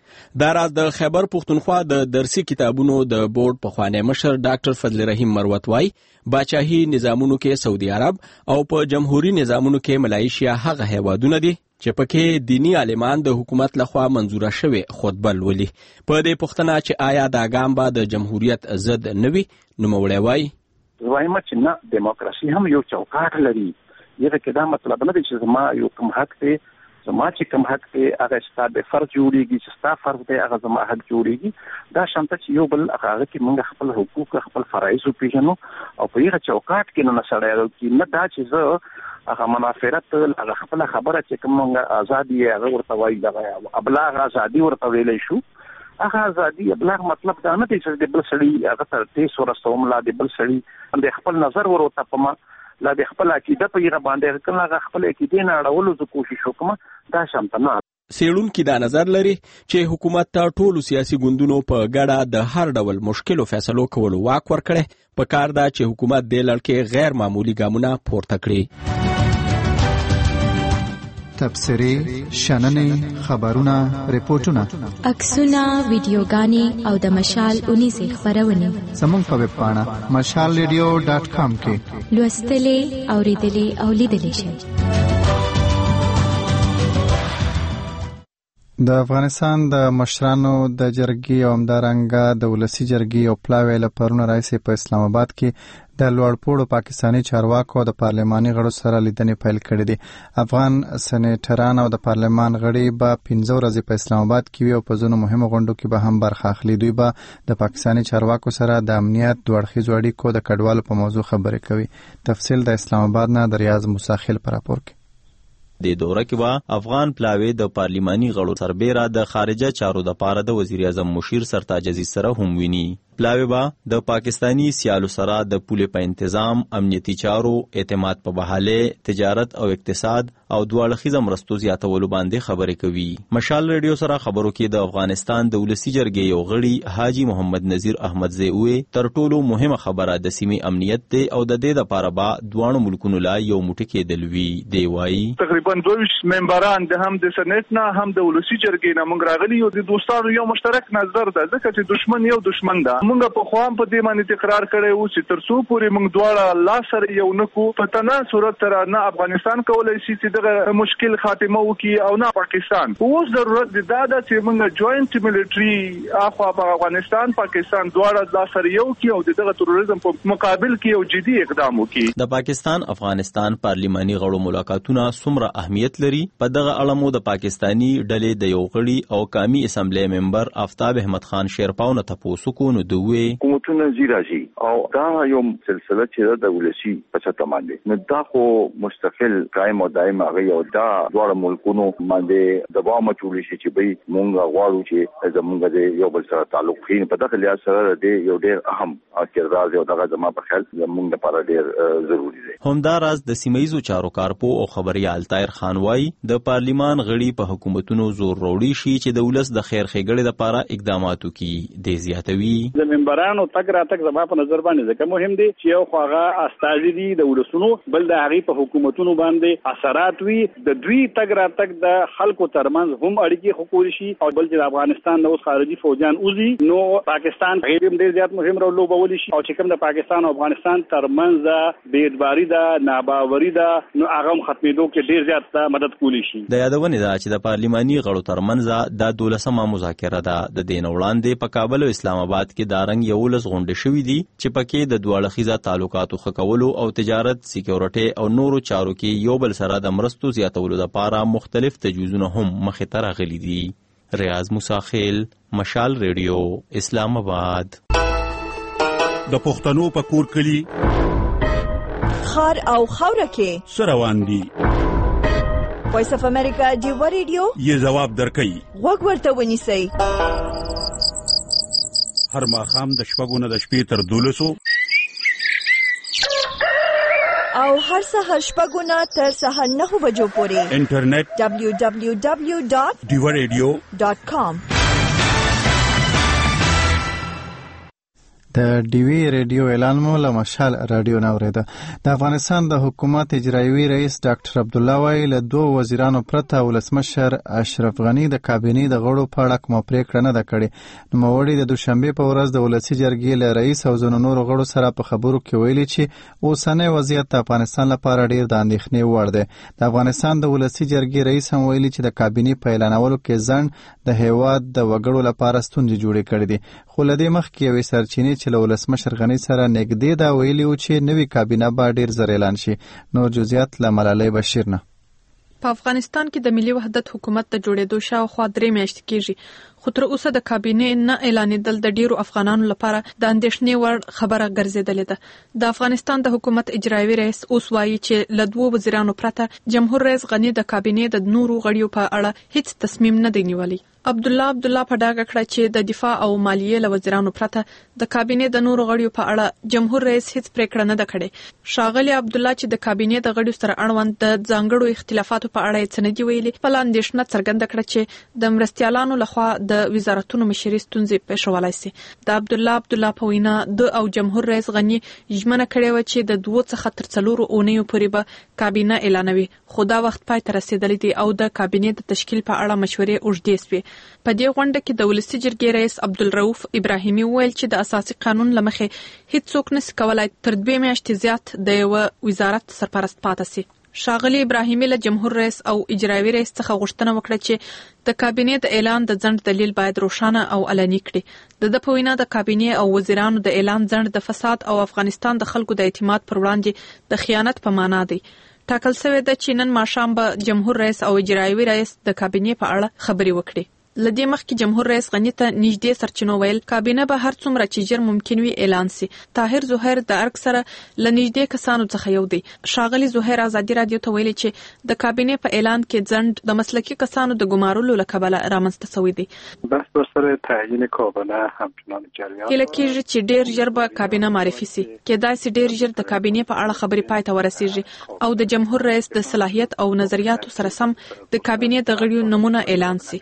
دا راز د خیبر پښتونخوا د درسي کتابونو د بورډ پخوانی مشر ډاکټر فضل رحیم مروت وای باچاهي نظامونو کې سعودي عرب او په جمهوریت نظامونو کې ملایشیا هغه هیوادونه دي چې پکې دینی عالمان د حکومت لخوا منزوره شوی خطبه لولي. په دې پوښتنه چې آیا دا ګام به د جمهوریت ضد نه وي نوموړی وایي وایم چې نه دیموکراسي هم یو چوکاټ لري. یغه کې دا مطلب نه دی چې زما یو کوم حق دی زما چې کوم حق دی هغه ستاسو فرض جوړیږي چې ستاسو فرض دی هغه زما حق جوړیږي. دا شانته چې یو بل هغه کې موږ خپل حقوق خپل فرایض پیژنو او په یغه چوکاټ کې نه سړیو کې نه دا چې زه هغه منافرت هغه خپل خبره چې کومه ازادي هغه ورته وایي دغه ابلاغ ازادي ورته ویلې شو. هغه ازادي ابلاغ مطلب دا نه دی چې د بل سړي هغه تر تیس ورسوم لا د بل سړي د خپل نظر ورته پما لا د خپل عقیده په یغه باندې کله هغه خپل عقیده نه اړولو د کوشش وکم دا شامته نه. څېړونکي دا نظر لري چې حکومت ته ټولو سیاسي ګوندونو په ګډه د هر ډول مشکلو فیصلو کولو واک ورکړي. په کار ده چې حکومت دې لړ کې غیر معمولي ګامونه پورته کړي. تبصرې شننې خبرونه ریپورتونه عکسونه ویډیوګانې او د مشال اونیزې خبرونه زموږ په ویب پاڼه مشال ریډیو ډاټ کام کې لوستلې اوریدلې او لیدلې شئ. د افغانستان د مشرانو د جرګې او همدارنګه د ولسی جرګې او پلاوی له پرونه راځي په اسلام آباد کې د لوړپوړو پاکستاني چارواکو د پارلماني غړو سره لیدنې پیل کړې دي. افغان سېنیټران او د پارلمان غړي به پنځه ورځې په اسلام آباد کې وي او په ځینو مهمو غونډو کې به هم برخه اخلي. دوی به د پاکستاني چارواکو سره د امنیت دوه اړخیزو اړیکو د کډوالو په موضوع خبرې کوي. تفصیل د اسلام آباد نه د ریاض موسی په راپور کې. د دوره کې به افغان پلاوی د پارلماني غړو سربېره د خارجه چارو د پاره د وزیر اعظم مشیر سرتاج عزیز سره هم ویني. پلاوی به د پاکستانی سیالو سره د پولې په تنظیم امنیتي چارو اعتماد په بحاله تجارت او اقتصاد او دواړه خیزه مرستو زیاتولو باندې خبرې کوي. مشال ریډیو سره خبرو کې د افغانستان د ولسی جرګې یو غړي حاجی محمد نذیر احمد زیوی تر ټولو مهمه خبره د سیمې امنیت دی او د دې لپاره به دوه ملکونو لا یو موټی کېدل وی دی وایي. تقریبا دوه ممبران د هم د سنټ نه هم د ولسی جرګې نه مونږ راغلي یو د دوستانو یو مشترک نظر ده ځکه چې دشمن یو دشمن ده. مونږ په خوام په دې باندې تکرار کړی و چې تر څو پورې مونږ دواړه لا سره یو نکو په تنه صورت سره نه افغانستان کولای شي چې دغه مشکل خاتمه وکړي او نه پاکستان. اوس ضرورت دی دا ده چې مونږ جوائنٹ ملټري اخوا په افغانستان پاکستان دواړه لا سره یو کې او دغه تروریزم په مقابل کې یو جدي اقدام وکړي. د پاکستان افغانستان پارلماني غړو ملاقاتونه څومره اهمیت لري په دغه اړه مو د پاکستانی ډلې د یو غړي او قومي اسمبلی ممبر آفتاب احمد خان شیرپاو نه تاسو کو نو دوی حکومتونه زیراشي او دا یو سلسله چې د ولسی په چته باندې نو دا خو مستقل قائم او دائم هغه او دا ډول ملکونو باندې دباو مچول شي چې به مونږ غواړو چې زمونږ د یو بل سره تعلق خین په دغه لحاظ سره د یو ډیر اهم کردار یو دغه زما په خیال زمونږ لپاره ډیر ضروری دی. همداراز د سیمایزو چارو کارپو او خبريال طاهر خان وای د پارلیمان غړي په حکومتونو زور وروړي شي چې د ولس د خیر ښېګړې لپاره اقدامات وکړي. د زیاتوي د د ممبرانو تک را تک زما په نظر باندې ځکه مهم دي چې یو خواغه استازي دي د ولسونو، بل د هغې په حکومتونو باندې اثرات وي، د دوی تک را تک د خلکو ترمنځ هم اړیکې خپور شي، او بل چې د افغانستان د اوس خارجي فوجان اوزي نو پاکستان غیر هم ډېر زیات مهم رول لوبولی شي، او چې کوم د پاکستان او افغانستان ترمنځ بې اعتباري ده، ناباوري ده، نو هغه هم ختمېدو کې ډېر زیات مدد کولی شي. د یادونې ده چې د پارلیماني غړو ترمنځ دا دولسمه مذاکره ده. د دې نه وړاندې په کابل او اسلام آباد کې دا رنګ یولس غونډې شوې دي چې پکې د دوه اړخیزه تعلقاتو ښه کولو او تجارت، سکیورټي او نورو چارو کې یو بل سره د مرستو زیاتولو لپاره مختلف تجویزونه هم مخې ته راغلي دي. ریاض موسی خیل، مشال ریډیو، اسلام آباد. د پښتنو په کور کلی خار او خوره کې سروان دي. وایس اف امریکا ډیو ریډیو یې جواب درکړي. وګ ورته ونیسئ. هر ماښام د شپږو نه د شپې تر دولسو او هر سهار شپږو نه تر سهار نهو بجو پورې انټرنیټ دبلیو دبلیو دبلیو ډاټ ډیو ریډیو ډاټ کام. د ډیوی ریډیو اعلان مو له مشال رادیو نه اوریده. د افغانستان د حکومت اجرایوي رئیس ډاکټر عبدالله وایي له دوه وزیرانو پرته ولسمشر اشرف غنی د کابینې د غړو په اړه کومه پریکړه نه ده کړې. نوموړي د دوشنبې په ورځ د ولسي جرګې له رئیس او ځینو نورو غړو سره په خبرو کې ویلي چې اوسنی وضعیت د افغانستان لپاره ډیر د اندېښنې وړ دی. د افغانستان د ولسي جرګې رئیس هم ویلي چې د کابینې په اعلانولو کې ځنډ د هیواد د وګړو لپاره ستونزې جوړې کړې دي. خو له دې مخکې یوې سرچینې چې له ولسمشر غنی سره نږدې دا ویلي و چې نوې کابینه به ډیر زر اعلان شي. نور جزئیات له ملالۍ بشیر نه. په افغانستان کې د ملي وحدت حکومت د جوړېدو شاوخوا درې میاشتې کېږي، خو تر اوسه د کابینې نه اعلانېدل د ډیرو افغانانو لپاره د اندېښنې وړ خبره ګرځېدلې ده. د افغانستان د حکومت اجرایوي رئیس اوس وایي چې له دوو وزیرانو پرته جمهور رئیس غنی د کابینې د نورو غړیو په اړه هیڅ تصمیم نه دی نیولی. عبدالله عبدالله په ډاګه کړه چې د دفاع او مالیې له وزیرانو پرته د کابینې د نورو غړیو په اړه جمهور رئیس هیڅ پریکړه نه ده کړې. ښاغلي عبدالله چې د کابینې د غړیو سره اړوند د ځانګړو اختلافاتو په اړه یې څه نه دي ویلي، خپله اندېښنه څرګنده کړه چې د مرستیالانو لخوا د وزارتونو مشري ستونزې پېښولی سي. د عبدالله عبدالله په وینا د او جمهور رئیس غني ژمنه کړې وه چې د دوو څخه تر څلورو اونیو پورې به کابینه اعلانوي، خو دا وخت پای ته رسېدلی دی او د کابینې د تشکیل په اړه مشورې اوږدې سوې. په دې غونډه کې د ولسي جرګې رئیس عبدالرؤف ابراهیمي وویل چې د اساسي قانون له مخې هیڅوک نسي کولای تر دوې میاشتې زیات د یوه وزارت سرپرست پاته سي. ښاغلي ابراهیمي له جمهور رئیس او اجرایوي رئیس څخه غوښتنه وکړه چې د کابینې د اعلان د ځنډ دلیل باید روښانه او علني کړي. د ده په وینا د کابینې او وزیرانو د اعلان ځنډ د فساد او افغانستان د خلکو د اعتماد پر وړاندې د خیانت په معنا دی. ټاکل شوې ده چې نن ماښام به جمهور رئیس او اجرایوي رئیس د کابینې په اړه خبرې وکړي. لدې مخکې جمهور رئیس غنی ته نږدې سرچینو ویل کابینه به هر څومره چې ژر ممکن وي اعلان سي. طاهر زهیر د ارګ سره له نږدې کسانو څخه یو دی. ښاغلي زهیر ازادي راډیو ته ویلي چې د کابینې په اعلان کې ځنډ د مسلکي کسانو د ګمارلو له کبله رامنځته شوی دی. بس بسره تعیین کابینه همچنان جریان هیله کېږي چې ډیر ژر به کابینه معرفي سي، کېدای سي ډیر ژر د کابینې په اړه خبرې پای ته ورسیږي او د جمهور رئیس د صلاحیت او نظریاتو سره سم د کابینې د غړیو نمونه اعلان سي.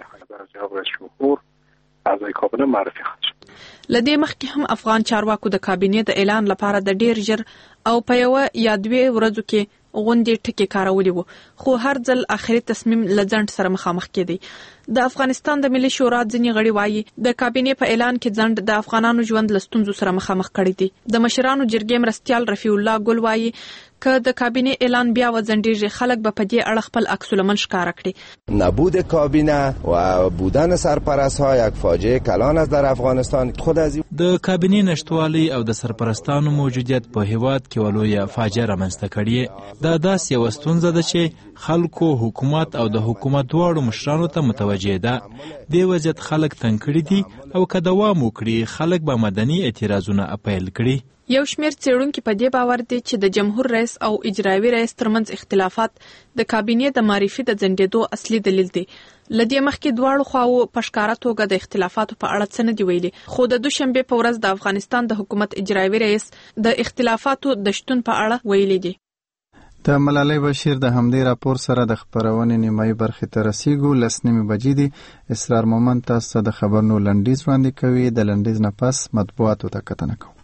لدې مخکې هم افغان چارواکو د کابینې د اعلان لپاره د ډیر ژر او په یوه یا دوې ورځو کې غونډې ټکي کارولي وو، خو هر ځل آخري تصمیم له ځنډ سره مخامخ کېدی. د افغانستان د ملي شورا ځینې غړي وایي د کابینې په اعلان کې ځنډ د افغانانو ژوند له ستونزو سره مخامخ کړی دی. د مشرانو جرګې مرستیال رفیع الله ګل وایي که د کابینه اعلان بیا وځنډیږي خلک به په دې اړه خپل عکس العمل ښکاره کړي. نبود کابینه و بودن سرپرست‌ها یک فاجعه کلان است در افغانستان. خود از د کابینه نشټوالي او د سرپرستانو موجودیت په هیواد کې ولویه فاجعه رامنځته کړي. دا داسې یوه ستونزه ده چې خلکو، حکومت او د حکومت دواړو مشرانو ته متوجه ده. دې وضعیت خلک تنګ کړي دي او که دوام وکړي خلک به مدني اعتراضونه اپیل کړي. یو شمیر څېړونکي په دې باور دي چې د جمهور رئیس او اجرایوي رئیس ترمنځ اختلافات د کابینې د معرفي د ځنډېدو اصلي دلیل دی. لدې مخکې دواړو خواو په ښکاره توګه د اختلافاتو په اړه څه نه دي ویلي، خو د دوشنبې په ورځ د افغانستان د حکومت اجرایوي رئیس د اختلافاتو د شتون په اړه ویلي دي. د ملالۍ بشیر د همدې راپور سره د خبرونې نیمایي برخې ته رسیږو. لس نیمې بجې دي. اسرار مومند تاسو د خبرونو لنډیز وړاندې کوي. د لنډیز نه پس مطبوعاتو ته کتنه کوو.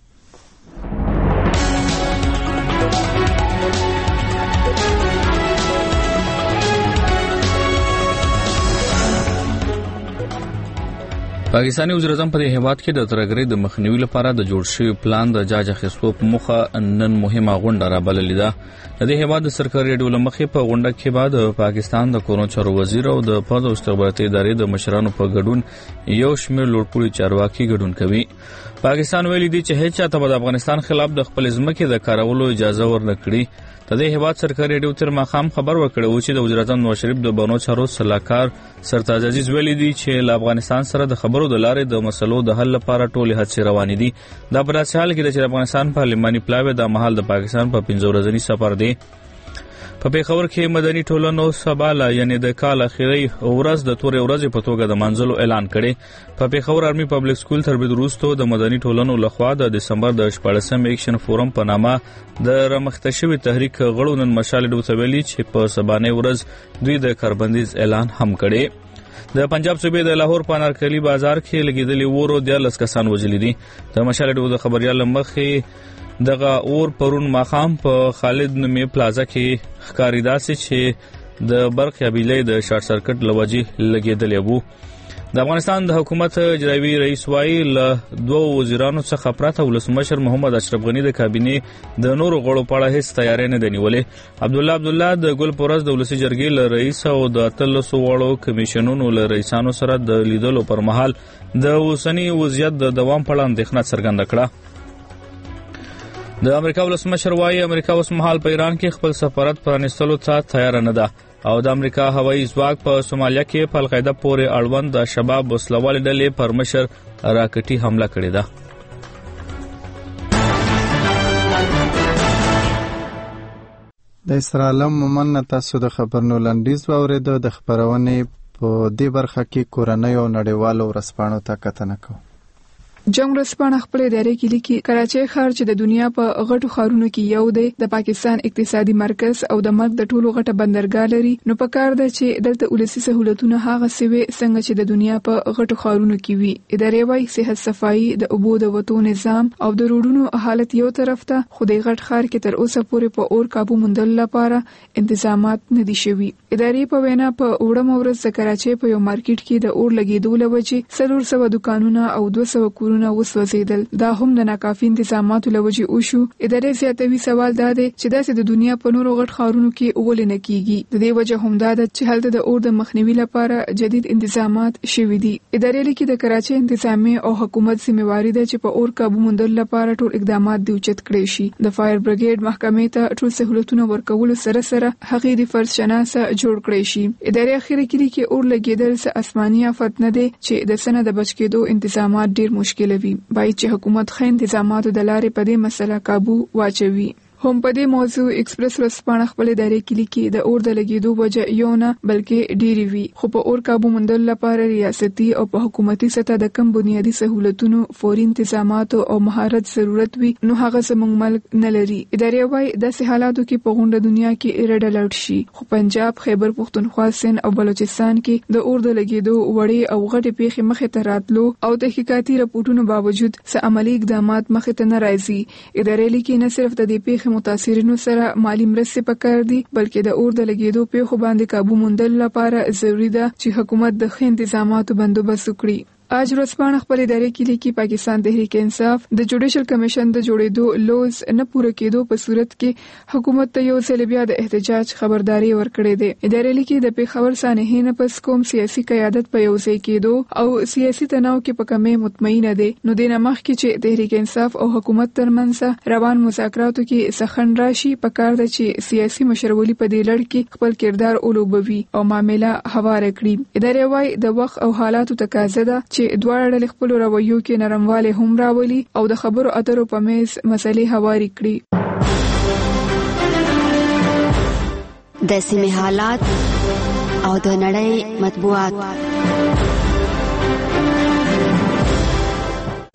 پاکستاني وزیراعظم په دې هیواد کې د ترهګرۍ د مخنیوي لپاره د جوړ شوی پلان د جاج اخیستو په موخه نن مهمه غونډه رابللې ده. د دې هیواد د سرکاري ریډیو لمخې په غونډه کې بعد پاکستان د کورونو چارو وزیر او د پوځ او استخباراتي ادارې د مشرانو په ګډون یو شمېر لوړپوړي چارواکي ګډون کوي. پاکستان ویلي دی چې هیڅ چاته د افغانستان خلاف د خپل ځمکې د کارولو اجازه ورنکړي. د دې هیواد سرکاري ریډیو تر ماښام خبر ورکړی و چې د وزیراعظم نواز شریف د بانو چارو سلاکار سرتاج عزیز ویلي دی چې له افغانستان سره د خبرو د لارې د مسلو د حل لپاره ټولې هڅې روانې دي. دا په داسې حال کې ده چې د افغانستان پارلماني پلاوی د مهال د پاکستان په پنځه ورځني سفر دی. په پیښور کې مدني ټولنو سبا لا یعنی د کال اخیری ورځ د تورې ورځې په توګه د منځلو اعلان کړي. په پیښور آرمي پبلک سکول تر بید وروسته د مدني ټولنو لخوا د دسمبر د شپاړسم ایکشن فورم په نامه د رامخته شوي تحریک غړو نن مشال ډو ویلي چې په سبانه ورځ دوی د کاربندیز اعلان هم کړي. د پنجاب صوبې د لاهور په انارکلي بازار کې لګیدلې ورو د لس کسان وژلي دي. د مشال ډو د خبريال مخې دغه اور پرون ماخام په خالد نومي پلازا کې ښکاریدا سي چې د برق یا بجلی د شارټ سرکټ لوجې لګیدلې وو. د افغانستان د حکومت اجرایي رئیس وایي له دوه وزیرانو څخه پرته ولسمشر محمد اشرف غنی د کابینې د نورو غړو په اړه هیڅ تیاری نه دی نیولې. عبد الله عبد الله د ګل پورز د ولسی جرګې له رئیس او د اتلسو وړو کمیشنونو له رئیسانو سره د لیدلو پر مهال د اوسنی وضعیت د دوام په اړه اندېښنه څرګنده کړه. د امریکا ولسمشر وايي امریکا اوس مهال په ایران کې خپل سفارت پرانیستلو ته تیار نه ده او د امریکا هوایي ځواک په سومالیا کې په القاعده پورې اړوند د شباب وسلوال ډلې پر مشر راکټي حمله کړې ده. د اسرائیل مومن تاسو د خبرونو لنډیز واوریدو. د خبرونې په دې برخه کې کورنۍ او نړیوالو ورسپانو ته کتنه کوو. جنگ ورځپاڼه خپل ادارې کې لیکي کراچۍ ښار چې د دنیا په غټو ښارونو کې یو دی د پاکستان اقتصادي مرکز او د ملک د ټولو غټه بندرګاه لري نو پکار ده چې دلته ولسی سہولتونه هغه سوي څنګه چې د دنیا په غټو ښارونو کې وي. ادارې وايي صحت صفایي د اوبو د وټو نظام او د روډونو حالت یو طرف ته خو د غټ ښار کې تر اوسه پورې په اور قابو موندل لپاره تنظیمات نه دي شوي. ادارې په وینا په وړم ورځ د کراچۍ په یو مارکیټ کې د اور لګیدو لوجې څلور سوه دکانونه او دوه سوه کورونه وسوځیدل. دا هم د ناکافي تنظیماتو لوجې وشو. ادارې زیاتوي سوال دا دی چې داسې د دنیا په نورو غټ ښارونو کې ولې نه کیږي. د دې وجه هم دا ده چې هلته د اور د مخنیوي لپاره جدید تنظیمات شوي دي. ادارې لیکي د کراچۍ انتظامیه او حکومت ذمہواری ده چې په اور قابو موندل لپاره ټول اقدامات دی اوچت کړي شي. د فایر بریګیډ محکمې ته ټول سہولتونه ورکول سره سره هغه د فرض شناسه جوړ کړي شي. ادارې اخیری کې لیکي اور لګیدل څه آسماني آفت نه دی چې د سنه د بچ کېدو تنظیمات ډیر مشکل وي. باید چې حکومت خې تنظیماتو د لارې په دې مسله قابو واچوي. هم په دې موضوع ایکسپریس ورځپاڼه خپل ادارې کې لیکي د اور د لګیدو وجه یو نه بلکې ډېری وي خو په اور قابو موندل لپاره ریاستي او په حکومتي سطح د کم بنیادی سہولتونو فوري تنظیمات او مهارت ضرورت وي نو هغه زموږ ملک نه لري. ادارې وايي داسې حالاتو کې په غونډه دنیا کې ریډ الرټ شي خو پنجاب خیبر پختونخوا سند او بلوچستان کې د اور د لګیدو وړي او غټې پیښې مخې ته راتلو او تحقیقاتي راپورټونو باوجود څه عملی اقدامات مخې ته نه راځي. ادارې لیکي نه صرف د دې پیښې متاثرینو سره مالی مرستې پکار دي بلکې د اور د لګیدو پیښو باندې قابو موندل لپاره ضروری ده چې حکومت د ښه تنظیماتو بندوبست وکړي. آج ورځپاڼه خپل ادارې کې لیکي پاکستان تحریک انصاف د جوډیشل کمیشن د جوړېدو لوز نه پوره کېدو په صورت کې حکومت ته یو ځل بیا د احتجاج خبرداري ورکړې ده. ادارې لیکي د پیښور سانحې نه پس کوم سیاسي قیادت په یو ځای کېدو او سیاسي تناو کې په کمې مطمئنه ده نو د نمخ کې چې تحریک انصاف او حکومت ترمنځ روان مذاکراتو کې سخن راشي پکار ده چې سیاسي مشرولي په دې لړ کې خپل کردار اولوبوي او معاملې هواره کړي. ادارې وايي د وخت او حالاتو تقاضا ده چې دواړه ډلې خپل رویو کې نرموالی هم راولي او د خبرو اترو په میز مسلې هواري کړي. د سیمې حالات او د نړۍ مطبوعات.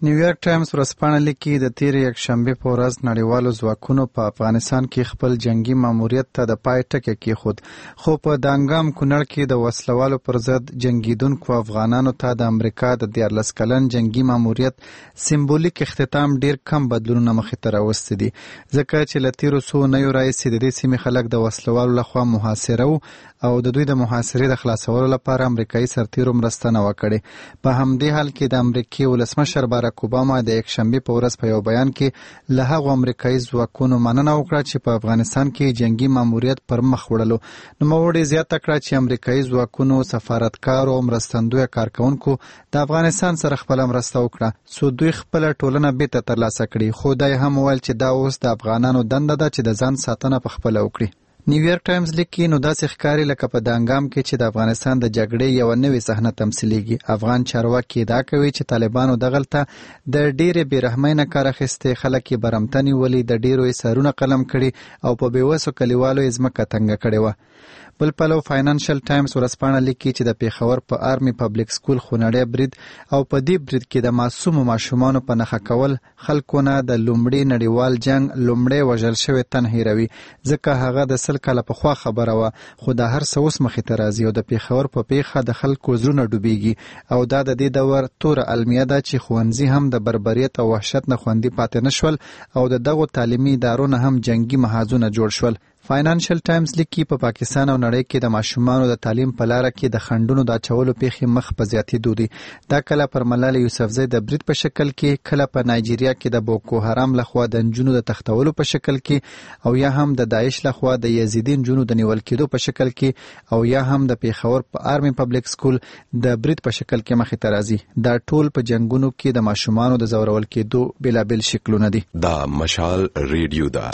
نیویارک ټایمز ورځپاڼه لیکي د تېرې یکشنبې په ورځ نړیوالو ځواکونو په افغانستان کې خپل جنگي ماموریت ته د پای ټکی کېښود، خو په دانګام کونړ کې د وسلوالو پر ضد جنګېدونکو افغانانو ته د امریکا د دیارلس کلن جنگي ماموریت سمبولیک اختتام ډېر کم بدلونونه مخې ته راوستي دي، ځکه چې له تېرو څو اونیو راهیسې د دې سیمې خلک د وسلوالو لخوا محاصره وو او د دوی د محاصرې د خلاصولو لپاره امریکایي سرتیرو مرسته نه وه کړې. په همدې حال کې د امریکې ولسمشر باراک اوباما د یکشنبې په ورځ په یو بیان کې له هغو امریکایي ځواکونو مننه وکړه چې په افغانستان کې جنگي ماموریت پر مخ وړلو. نوموړي زیاته کړه چې امریکایي ځواکونو سفارتکارو او مرستندویه کارکوونکو د افغانستان سره خپله مرسته وکړه څو دوی خپله ټولنه بیرته ترلاسه کړي، خو دا یې هم وویل چې دا اوس د افغانانو دنده ده چې د ځان ساتنه په خپله وکړي. نیویارک ټایمز لیکي نو داسې ښکاري لکه په دانګام کې چې د افغانستان د جګړې یوه نوې صحنه تمثیلیږي. افغان چارواکي ادعا کوي چې طالبانو دغلته د ډېرې بېرحمۍ نه کار اخیستی، خلک یې برمته نیولي، د ډېرو یې سرونه قلم کړي او په بېوسو کلیوالو یې ځمکه تنګه کړې وه. بل پلو فاینانشل ټایمز ورځپاڼه لیکي چې د پیښور په آرمي پبلیک سکول خونړی برید او په دې برید کې د معصومو ماشومانو په نښه کول خلکو نه د لومړي نړیوال جنګ لومړی وژل شوی تن هیروي، ځکه هغه د سل کاله پخوا خبره وه، خو دا هر څه اوس مخې ته راځي او د پیښور په پیښه د خلکو زړونه ډوبېږي او دا د دې دور توره المیه ده چې ښوونځي هم د بربریت او وحشت نه خوندي پاتې نه شول او د دغو تعلیمي ادارو نه هم جنګي محاذونه جوړ شول. فاینانشل ټایمز لیکي په پا پاکستان او نړۍ کې د ماشومانو د تعلیم په لاره کې د خنډونو د اچولو پیښې مخ په زیاتېدو دي. دا کله پر ملال یوسفزۍ د برید په شکل کې، کله په نایجیریا کې د بوکو حرام لخوا د نجونو د تښتولو په شکل کې، او یا هم د داعش لخوا د یزیدي نجونو د نیول کېدو په شکل کې، او یا هم د پیښور په آرمي پبلیک سکول د برید په شکل کې مخې ته راځي. دا ټول په جنګونو کې د ماشومانو د زورول کېدو بېلابېل شکلونه دي. دا مشال ریډیو ده.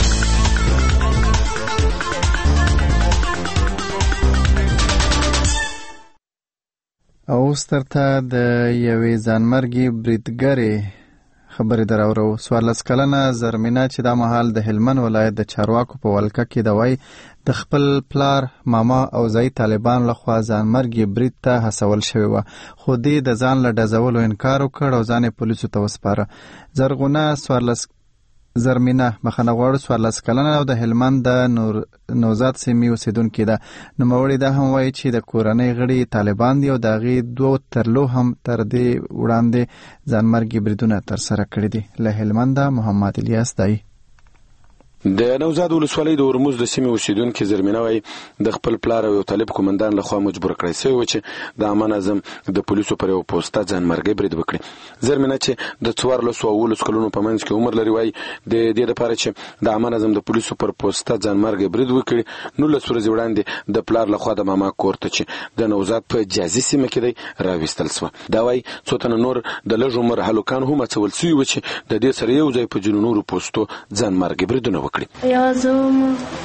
او اوس درته د یوې ځانمرګي بریدګرې خبرې دراوړو. څوارلس کلنه زرمینه چې دا مهال د هلمند ولایت د چارواکو په ولکه کې د وای د خپل پلار، ماما او ځایي طالبانو لخوا ځانمرګي برید ته هڅول شوې وه، خو دې د ځان له ډزولو انکار وکړ او ځان یې پولیسو ته وسپاره. زرغونه څوارلس زرمینه مخنه غواړو څوارلس کلنه او د هلمند د نوزاد سیمې اوسېدونکې ده. نوموړي دا هم وایي چې د کورنۍ غړي طالبان دي او د هغې دوو ترلو هم تر دې وړاندې ځانمرګي بریدونه ترسره کړي دي. له هلمنده محمد الیاس دای. د نوزاد ولسوالۍ د هرمز د سیمې اوسیدونکي زرمینه وایي د خپل پلار او یو طالب کومندان لخوا مجبور کړی شوی و چې د امان اعظم د پولیسو پر یو پوسته ځانمرګي برید وکړي. زرمینه چې د څوارلسو او اوولسو کلونو په منځ کې عمر لري وایي د دې لپاره چې د امان اعظم د پولیسو پر پوسته ځانمرګي برید وکړي نولس ورځې وړاندې د پلار لخوا د ماما کور ته چې د نوزاد په جازي سیمه کې دی راویستل شوه. دا وایي څو تنه نور د لږ عمر هلکان هم هڅول شوي و چې د دې سره یو ځای په ځینو نورو پوستو ځانمرګي بریدونه وکړي. یو زوم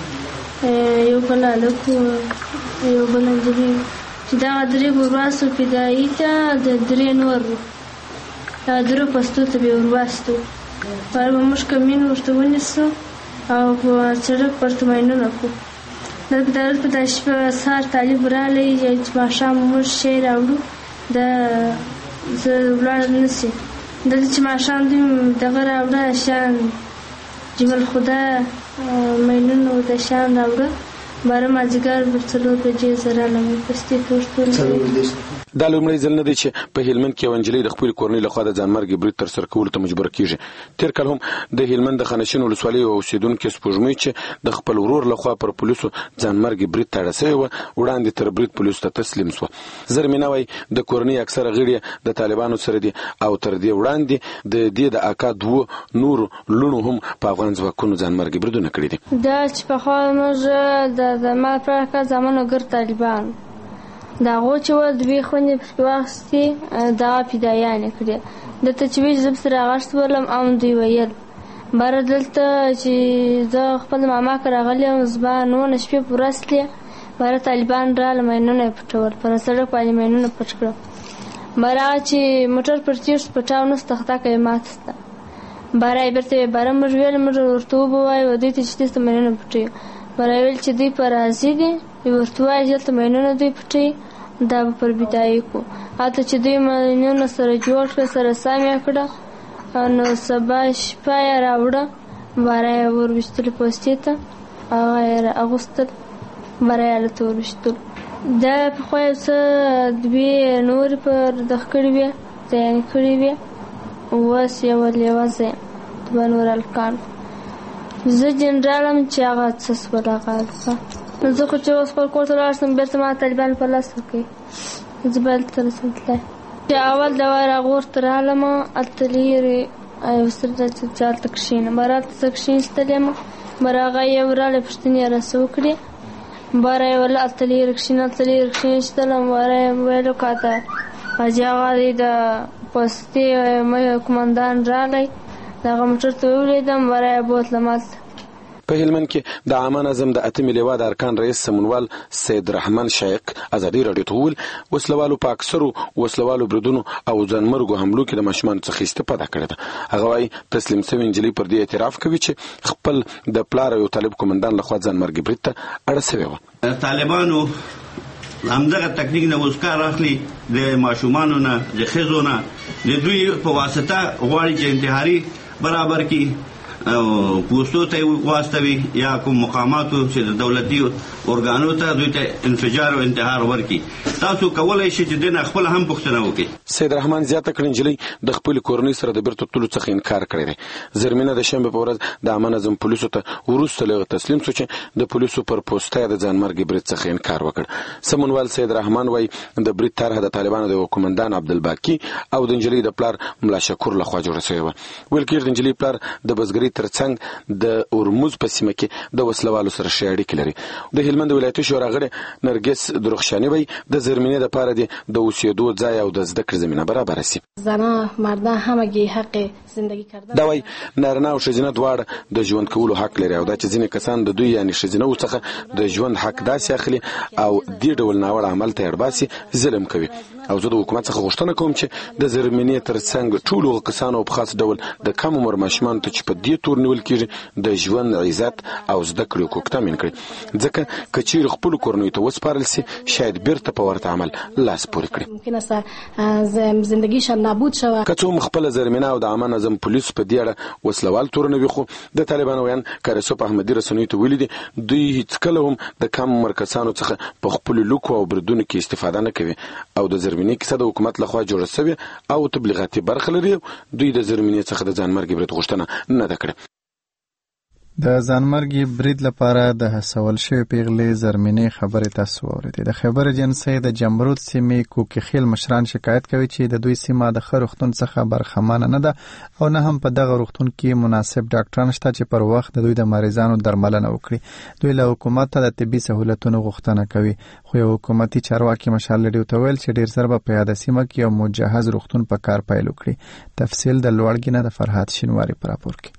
یو بل هلک یو بل نجلۍ چې دغه درې به ورواستو فدایي ته د درې نور وو دا درو پوستو ته به ورواستو پر به موږ کمین ورته ونیسو او په سړک ورته ماینونه کړو. د دولت په دا شپه سهار طالب راغلی چې ماښام موږ شی راوړو د زه ولاړم نسي دلته چې ماښام دوی دغه راوړه شیان جمل خدا مینونو د شان راوړه باره مازدیګر پر څلور بجې زه رالم پستې پوښتنه. دا لومړی ځل نه دی چې په هلمند کې یوه نجلۍ د خپلې کورنۍ لخوا د ځانمرګي برید ترسره کولو ته مجبوره کېږي. تېر کال هم د هلمند د خانشین ولسوالۍ یوه اوسېدونکې سپوږمۍ چې د خپل ورور لخوا پر پولیسو ځانمرګي برید ته اړه سوې وه وړاندې تر برید پولیسو ته تسلیم شوه. زرمینه وایي د کورنۍ اکثره غړي د طالبانو سره دي او تر دې وړاندې د دې د اکا دوو نورو لوڼو هم په افغان ځواکونو ځانمرګي بریدونه کړي دي. دا چې پخوا موږ د ما پراکه زمانو ګر طالبان دا غو چې و دوی خونې پکې واخیستې دغه فدایانې کړې دلته چې ویل زه پسې راغږ شولم او دوی ویل باره دلته چې زه خپل ماما که راغلی یم زما نونه شپې پوره سلې باره طالبان راله ماینونه یې پټول پر سړک باندې ماینونه پټ کړه باره هغه چې موټر پر تېر شو پټاو نسته خطاکه یې ماته سته باره یې بیرته ویل باره موږ ویل موږ ورته وبوایو دوی ته چې دلته ماینونه پټوي باره یې ویل چې دوی په راضي دي ورته وایي چې دلته ماینونه دوی پټوي دا به پر بدایي کو هلته چې دوی ماینونه سره جوړ کړه سره سم یې کړه نو سبا شپه یې راوړه، باره یې ورویشتل پوستې ته، هغه یې رااغوستل، باره یې هلته ورویشتل. دا پخوا یو څه دوې نورې پر دغه کړي وې، ځایانې کړي وې، اوس یوه لیوه زه یم، دوه نور هلکان. زه جنرال یم چې هغه څه شول هغه هلکان. نو زه خو چې اوس خپل کور ته ولاړ شم، بېرته ما طالبان په لاس ورکوي، زه به هلته رسم تللی. چې اول د واره غور ته راغلم، هلته لرې یو ستر ځای چې هلته کښېنم، باره هلته زه کښېنستلی یم، باره هغه یې راغلی پوښتنې یې راسه وکړې، باره یې ویل هلته لرې کښېنه، هلته لرې کښېنستلم، باره یې ویلو که ته حاجي هغه دی د پوستې قومندان راغی، د هغه موټر ته وولیدم، باره یې بوتلم هلته. په هلمند کې د عامه نظم د اتمې لواء د ارکان رئیس سمونوال سید رحمان شایق ازادي راډیو ته وویل وسلوالو په اکثرو وسلوالو بریدونو او ځانمرګو حملو کې د ماشومانو څخه استفاده کړې ده. هغه وایي تسلیم شوې نجلۍ پر دې اعتراف کوي چې خپل د پلار او طالب قومندان لخوا ځانمرګي برید ته اړه شوې وه. طالبانو همدغه تکنیک نه اوس کار اخلي د ماشومانو نه، د ښځو نه، د دوی په واسطه غواړي چې انتحاري برابر کړي او پوستو ته واستوي یا کوم مقاماتو چې د دولتي ارګانو ته دوی ته انفجار او انتحار ورکړي. تاسو کولای شئ چې دنه خپل هم پوښتنه وکړئ. سید رحمان زیاته کړه نجلۍ د خپل کورنۍ سره د بیرته تلو څخه انکار کړی دی. زرمینه د شنبه په ورځ د عامه نظم پولیسو ته وروسته له تسلیم شو چې د پولیسو پر پوسټه د ځانمرګي برید څخه انکار وکړ. سمونوال سید رحمان وایي د برید طرح د طالبانو د قومندان عبدالباقي او د نجلۍ د پلار ملا شکور لخوا جوړه شوې وه. ویل کېږي د نجلۍ پلار د بزګرۍ ترڅنګ د اورموز په سیمه کې د وسلوالو سره ښې اړیکې لري. د هلمند ولایتي شورا غړي نرګس درخشاني وایي د زرمینې دپاره د اوسېدو ځای او د زده کړې زمینه برابره سي. زنه مرده همگی حق زندگی کردن دا وایي نارینه او ښځینه دواړه د ژوند کولو حق لري او دا چې ځینې کسان د دوی یعنې ښځینهو څخه د ژوند حق داسې اخلي او دې ډول ناوړه عمل ته یې اړباسي ظلم کوي. او زه د حکومت څخه غوښتنه کوم چې د زرمینې ترڅنګ ټولو کسانو په خاص ډول د کم عمر ماشومانو ته چې په دې تور نیول کېږي د ژوند عزت او زده کړې حقوق تامین کړي، ځکه که چیرې خپلو کورنیو ته وسپارل سي شاید بیرته په ورته عمل لاس پورې کړي. ممکن است زندگیشان نابود شود. که څوم خپله زرمینه او د عامه نظم پولیس په دې اړه وسلوال تورنوي، خو د طالبانویان کارسوپ احمدي رسنیو ته ویلي دي دوی هیڅکله هم د کم عمر کسانو څخه په خپلو لوکو او بریدونو کې استفاده نه کوي او د زرمینې کیسه د حکومت لخوا جوړه شوې او تبلیغاتي برخه لري. دوی د زرمینې څخه د ځانمرګي برید غوښتنه نه ده کړې. د ځانمرګي برید لپاره د هڅول شوې پیغلې زرمینې خبرې تاسو واورېدې. د خیبر ایجنسۍ د جمرود سیمې کوکیخیل مشران شکایت کوي چې د دوی سیمه د ښه روغتون څخه برخمنه نه ده او نه هم په دغه روغتون کې مناسب ډاکټران شته چې پر وخت د دوی د مریضانو درملنه وکړي. دوی له حکومت ته د طبي سهولتونو غوښتنه کوي، خو یو حکومتي چارواکي مشال لډیو ته ویل چې ډیر زر به په یاده سیمه کې یو مجهز روغتون په کار پیل وکړي. تفصیل د لوړګي نه د فرهاد شینواری پر راپور کې.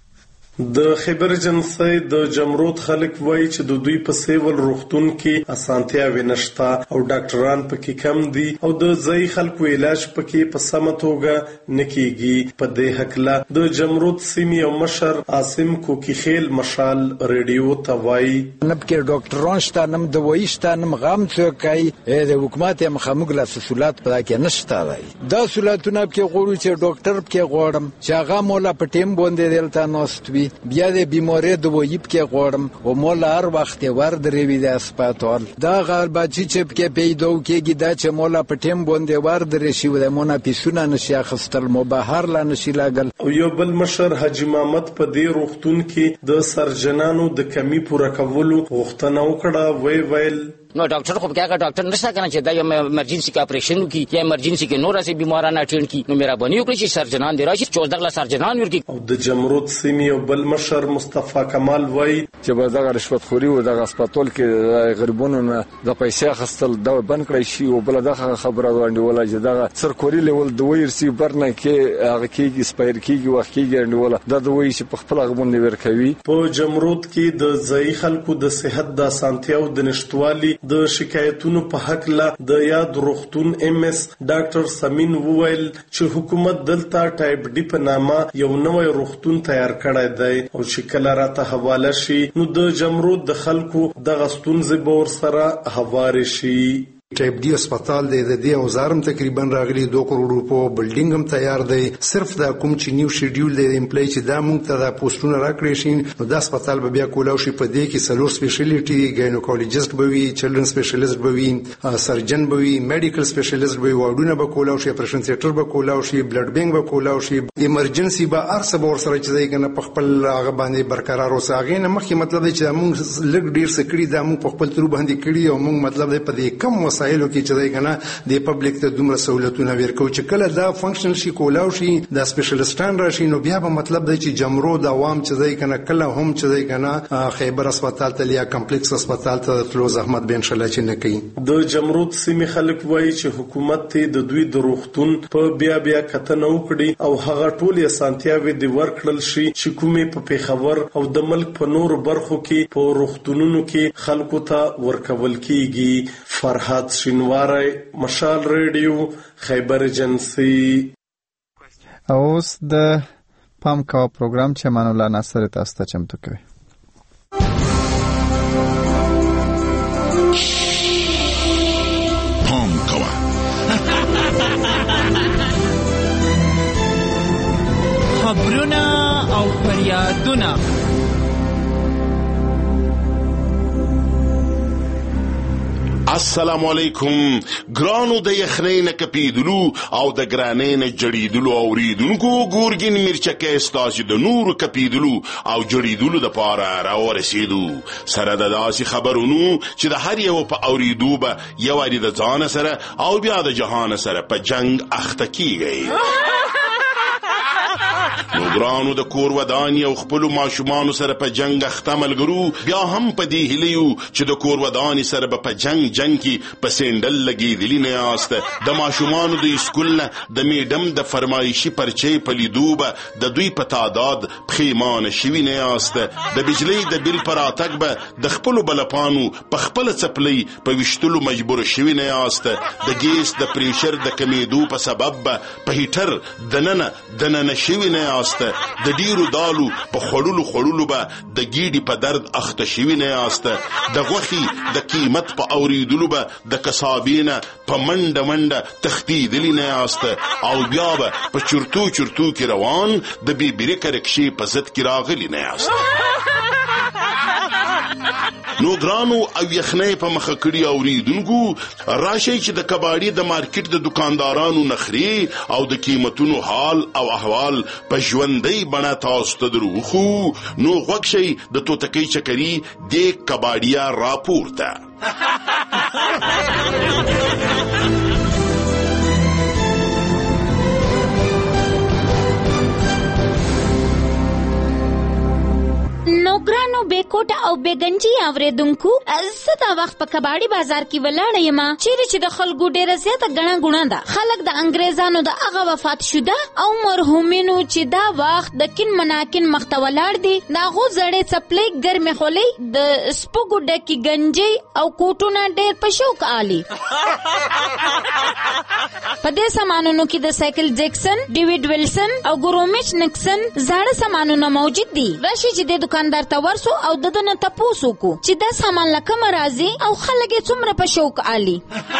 د خیبر ایجنسۍ د جمرود خلک وایي چې د دوی په سیول روغتون کې اسانتیاوې نشته او ډاکټران پکې کم دي او د ځای خلکو علاج پکې په سمه توګه نه کیږي. په دې هکله د جمرود سیمې او مشر عاصم کوکیخیل مشال ریډیو ته وایي نه پکې ډاکټران شته، نه دوايي شته، نه غام څوک کوي. د حکومت هم خاموګ لا سہولت پدا کې نشته دی. دا سہولتونه پکې غوړو چې ډاکټر پکې غوړم چې هغه مولا په ټیم باندې دلته نوستوي، بیا د بیماری دوايي پکې غوړم او مولا هر وخت ور درېوي د هسپتال. دا غالبا چې پکې پیدا کېږي دا چې مولا په ټیم باندې ور درې شي د مونږ پیسونه نشي اخیستل، مو بهر لا نشي لاګل. او یو بل مشر حاجی محمد په دې روغتون کې د سرجنانو د کمی پوره کولو غوښتنه وکړه. وی ویل نو ډاکټر خو بیا ډاکټر نشته کنه چې دا یو ایمرجنسي کا اپریشن کی یا ایمرجنسي کې نور سي بیماران اټینډ کی. نو میرا بنیو کړی چې سرجنان دی راشي چودہ لا سرجنان ورکی. او د جمرود سیمې او بل مشر مصطفی کمال وای چې به دغه رشوت خوري او دغه هسپتال کې غریبونو نه د پیسې اخیستل دا بند کړی شي او بل دغه خبره باندې ولا چې دغه سرکوري لیول دوی رسی برنه کې هغه کېږي سپایر کېږي وخت کېږي ولا دا دوی چې په خپل غمون ورکوي. په جمرود کې د ځای خلکو د صحت د اسانتیاو د نشټوالي د شکایتونو په حق لا د یاد روغتون ام اس ډاکټر سمین وویل چې حکومت دلته ټایپ ډی په نامه یو نوې روغتون تیار کړی دی او چې کله راته حواله شي نو د جمرود د خلکو د غستون زبور سره هوار شي. ټایپ ډي هسپتال دی، د دې اوزارم تقریبا راغلي دوه کروڑ روپو، بلډینګ هم تیار دی. صرف دا کوم چې نیو شیډیول دی امپلای چې دا مونږ ته دا پوسټونه راکړي شي، نو دا هسپتال به بیا کولاو شي. په دې کې څلور سپیشلیټي دي، ګاینوکالوجیست به وي، چلډرن سپیشلیست به وي، سرجن به وي، میډیکل سپیشلیست به وي، واډونه به کولاو شي، اپریشن سیټر به کولاو شي، بلډ بینک به کولاو شي، ایمرجنسي به ارسه به ورسره چې دی کنه په خپل هغه باندې برقرار اوسه. هغې نه مخکې مطلب دی چې مونږ لږ ډېر څه کړي، دا مونږ په خپل ترو باندې کړي، او مونږ مطلب دی په دې کم وسایلو کې چې دی د پبلک ته دومره سہولتونه ورکو چې کله دا فنکشنل شي کولاو شي، دا سپیشلیستان راشي، نو بیا به مطلب دی چې جمرو د عوام چې دی کنه کله هم چې دی کنه خیبر هسپتال ته یا کمپلیکس هسپتال ته تلو زحمت به ان شاء الله چې نه کوي. د جمرو سیمې خلک وایي چې حکومت ته د دوی د روغتون په بیا بیا کتنه وکړي او هغه ټول اسانتیاوي د ورکړل شي چې کومې په پیښور او د ملک په نورو برخو کې په روغتونونو کې خلکو ته ورکول کیږي. فرحات شینواری، مشال ریډیو، خیبر ایجنسی. اوس د پام کاوه پروګرام چې امان الله ناصر تاسو ته چمتو کوي. پام کاوه خبرونه او فریادونه. السلام علیکم. ګرانو د یخنۍ نه کپیدلو او د ګرانۍ نه جړیدلو اوریدونکو، ګورګین میرچکه ستاسو د نور کپیدلو او جړیدلو د پاره راورسېدو سره د داسې خبرونو چې د هر یو په اوریدو به یو اړ د ځان سره او بیا د جهان سره په جنگ اخته کیږي. نو ګرانو د کور ودانی او خپل ماشومان سره په جنگ اخته ملګرو، بیا هم په دې هلیو چې د کور ودانی سره په جنگ جنگ کې په سندل لګېدلی نه یاست. د ماشومان د اسکول نه د میډم د فرمایشي پرچې په لیدو به د دوی په تعداد پښیمانه شوي نه یاست. د بجلی د بیل پر راتګ به د خپلو بلپانو په خپله څپلۍ په ویشتلو مجبور شوي نه یاست. د ګیس د پریشر د کمیدو په سبب به په هیټر دننه دننه شوي نه یاست. د ډیرو دالو په خوړلو خوړلو به د ګیډې په درد اخته شوي نه یاست. د غوښې د قیمت په اوریدلو به د کسابینه په منډه منډه تښتېدلي نه یاست. او بیا به په چرتو چرتو کې روان د بې بریکه رکشې په ضد کې راغلي نه یاست. نو ګرانو او یخنۍ په مخه کړي اوریدونکو، راشئ چې د کباړي د مارکیټ د دکاندارانو نخري او د قیمتونو حال او احوال په ژوندۍ بڼه تاسو ته دروخو. نو غوږ شئ د توتکۍ چکري د کباړیا راپورته. نو ګرانو بیکوټه او بیگنجي اوریدونکو، زه دا وخت په کباړي بازار کې ولاړه یم چیرې چې د خلکو ډیره زیاته ګڼه ګوڼه ده. خلک د انګریزانو د هغه وفات شوده او مرحومینو چې دا وخت د کین مناکن مخته ولاړ دي، د هغو زړې څپلۍ ګرمې خولۍ د سپږو ډکې گنجۍ او کوټونه ډیر په شوق آلي. په دې سامانونو کې د سایکل جیکسن، ډیویډ ویلسن او ګرومیچ نکسن زاړه سامانونه موجود دي. راشي چې د دکاندار ته ورسو او د دنه تپوس وکړو چې دا سامان له کومه راځي او خلک یې څومره په شوق آلي.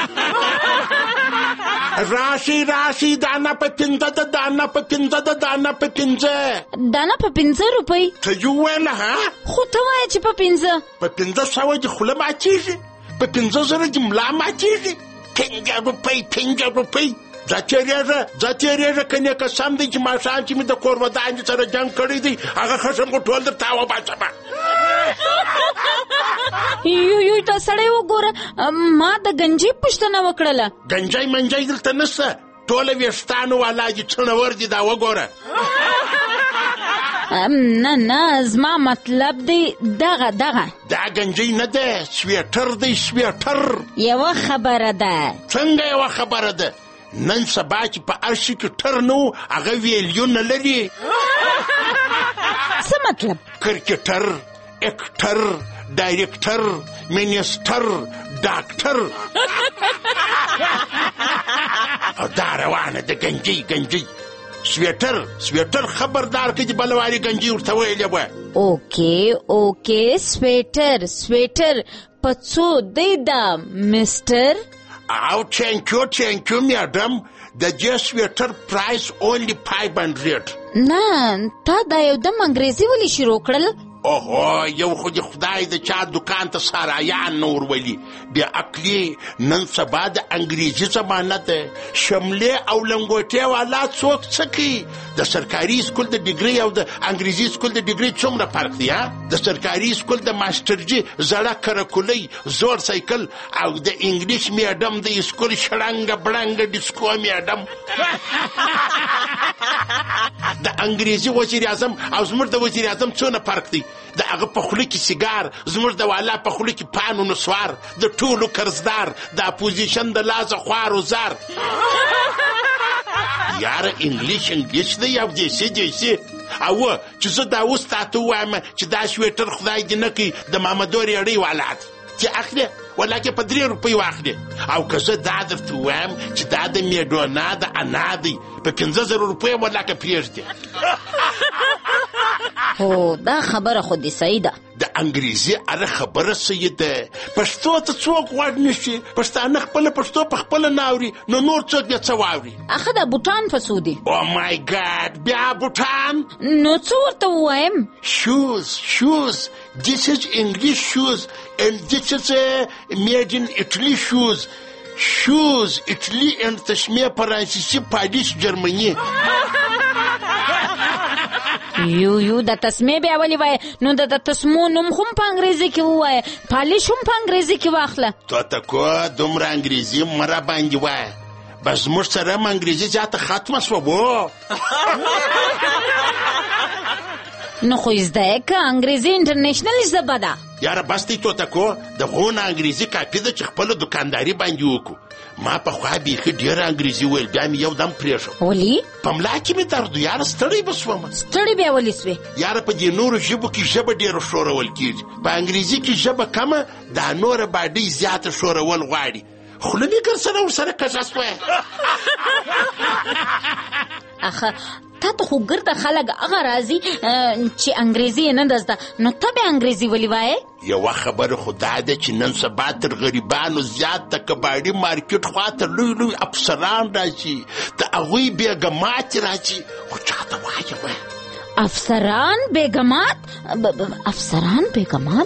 راشي راشي دانا په پنځه ده، دانا په پنځه ده، دانا په پنځه. دانا په پنځه روپۍ؟ ته یې وویله ها؟ خو ته وایه چې په پنځه. په پنځه سوه دې خوله ماتېږي، په پنځه زره دې ملا ماتېږي. پنځه روپۍ پنځه روپۍ ځه تېرېږه ځه تېرېږه، که نیکه سم دی چې ماښام چې مې د کور ودانې سره جنګ کړی دی هغه خشم خو ټول درته وباسمه. یو یو ته سړی وګوره، ما د گنجۍ پوښتنه وکړله. گنجۍ منجۍ دلته نشته، ټوله ویښتانو والا دي، څڼور دي، دا وګوره. نه نه زما مطلب دی دغه دغه دا گنجۍ نه ده، سویټر دی، سویټر. یوه خبره ده. څنګه یوه خبره ده؟ نن سبا چې په هر شي کې ټر نه و هغه ویلیو نه لري. څه مطلب؟ کرکټر، اکټر، ډایرکټر، منیسټر، ډاکټر. او دا روانه ده گنجۍ گنجۍ. سویټر سویټر خبردار که چې بلواري گنجۍ ورته ویلې وه. اوکې اوکې سویټر سویټر په څو دی دا مسټر؟ او تھینکیو تھینکیو میډم د دې سویټر پرایس اونلی فایو هنډرډ. نه تا دا یو دم انګریزي ولې شروع کړل؟ اوهو یو خو د خدای د چا دکان ته سارایان نور ولی بیا عقلی نن سبا د انګریزي زمانه ده. شملې او لنګوټې والا څوک څه کوي؟ د سرکاري سکول د ډیګري او د انګریزي سکول د ډیګري څومره فرق دی؟ د سرکاري سکول د ماسټرجي زړه کرکولۍ زور سایکل او د انګلیش میډم د سکول شړنګ بړنګ ډیسکو میډم. د انګریزي وزیر اعظم او زموږ د وزیر اعظم څونه فرق دی؟ د هغه په خوله کې سیګار، زموږ د والا په خوله کې پانو نسوار، د ټولو قرضدار، د اپوزیشن د لاسه خوار و زار. یاره انګلیش انګلیش دی او دیسي دیسي. او چې زه دا اوس تاته ووایم چې دا سویټر خدای دې نه کوي د مامدور یړۍ والا دی چې اخلي ولکه په درې روپۍ واخلي، او که زه دا درته ووایم چې دا د میډونا د انا دی په پنځه زره روپۍ ولکه پرېږدي. هو دا خبره خو دې صحیح ده. د انګریزي هره خبره صحیح ده. پښتو ته څوک غوږ نشي، پښتانه خپله پښتو په خپله نه اوري، نو نور څوک بیا څه واوري؟ اخه دا بوټان په څو دي؟ او مای ګاډ بیا بوټان؟ نو څه ورته ووایم؟ shoes shoes this is English shoes and this is uh, made in Italy shoes shoes Italy and تشمیه فرانسیسی پاریس جرمني. یو یو د تسمې بیا ولې وایې؟ نو د تسمو نوم هم په انګریزي کې ووایه، پالیش هم په انګریزي کې واخله. توتکو دومره انګریزي مه را باندې وایه، بس زموږ سره هم انګریزي زیاته ختمه شوه بو. نو خو زده یې که انګریزي انټرنیشنل ژبه ده. یاره بس دی توتکو، د غونه انګریزي کافي ده چې خپله دکانداري باندې وکړو. ما پخوا بیخي ډېره انګریزي ویل، بیا مې یو دم پرېښود. ولې؟ په ملا کې مې درد و یاره، ستړی به شوم. ستړی بیا ولې سوې؟ یاره په دې نورو ژبو کې ژبه ډېره ښورول کېږي، په انګریزي کې ژبه کمه، دا نوره باډۍ زیاته ښورول غواړي. خوله مې ګرسره ورسره کږه شوه. اخه تا ته خو ګرده خلک هغه راځي چې انګریزي یې نه ده زده، نو ته بیا انګریزي ولې وایې؟ یوه خبره خو دا ده چې نن سبا تر غریبانو زیات د کباړي مارکیټ خواته لوی لوی افسران راځي، د هغوی بیګمات راځي. خو چاته وایه افسران بیګمات؟ افسران بیګمات؟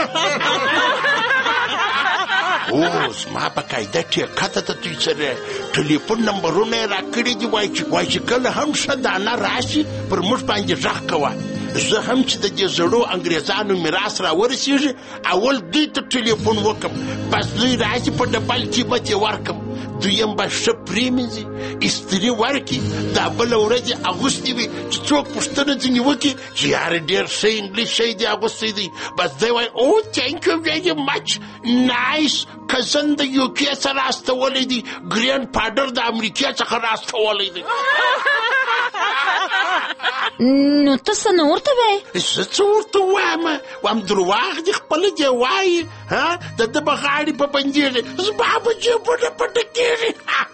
اوس ما په قاعده ټیکته ته دوی سره ټلیفون نمبرونه یې راکړي دي، وایي چې وایي چې کله هم ښه دانه راشي پر موږ باندې غږ کوه. زه هم چې د دې زړو انګریزانو میراث راورسېږي اول دوی ته ټلیفون وکړم، بس دوی راشي په ډبل قیمت یې ورکړم، دویم به ښه پرېمینځي استري ورکړي، دا بله ورځ یې اغوستې وي چې څوک پوښتنه ځینې وکړي چې یاره ډېر ښه انګلیش شی دی اغوستی دی، بس دی وایي او تھینک یو ویری مچ نایس، کزن د یو کې څخه راستولی دی، ګرینډ فادر د امریکې څخه راستولی دی. نو ته څه نه ورته وایې؟ زه څه ورته وایم؟ وایم درواغ دي خپله دې وایي، د ده به غاړې په بندېږي، زما به جیبونه پټه کېږي.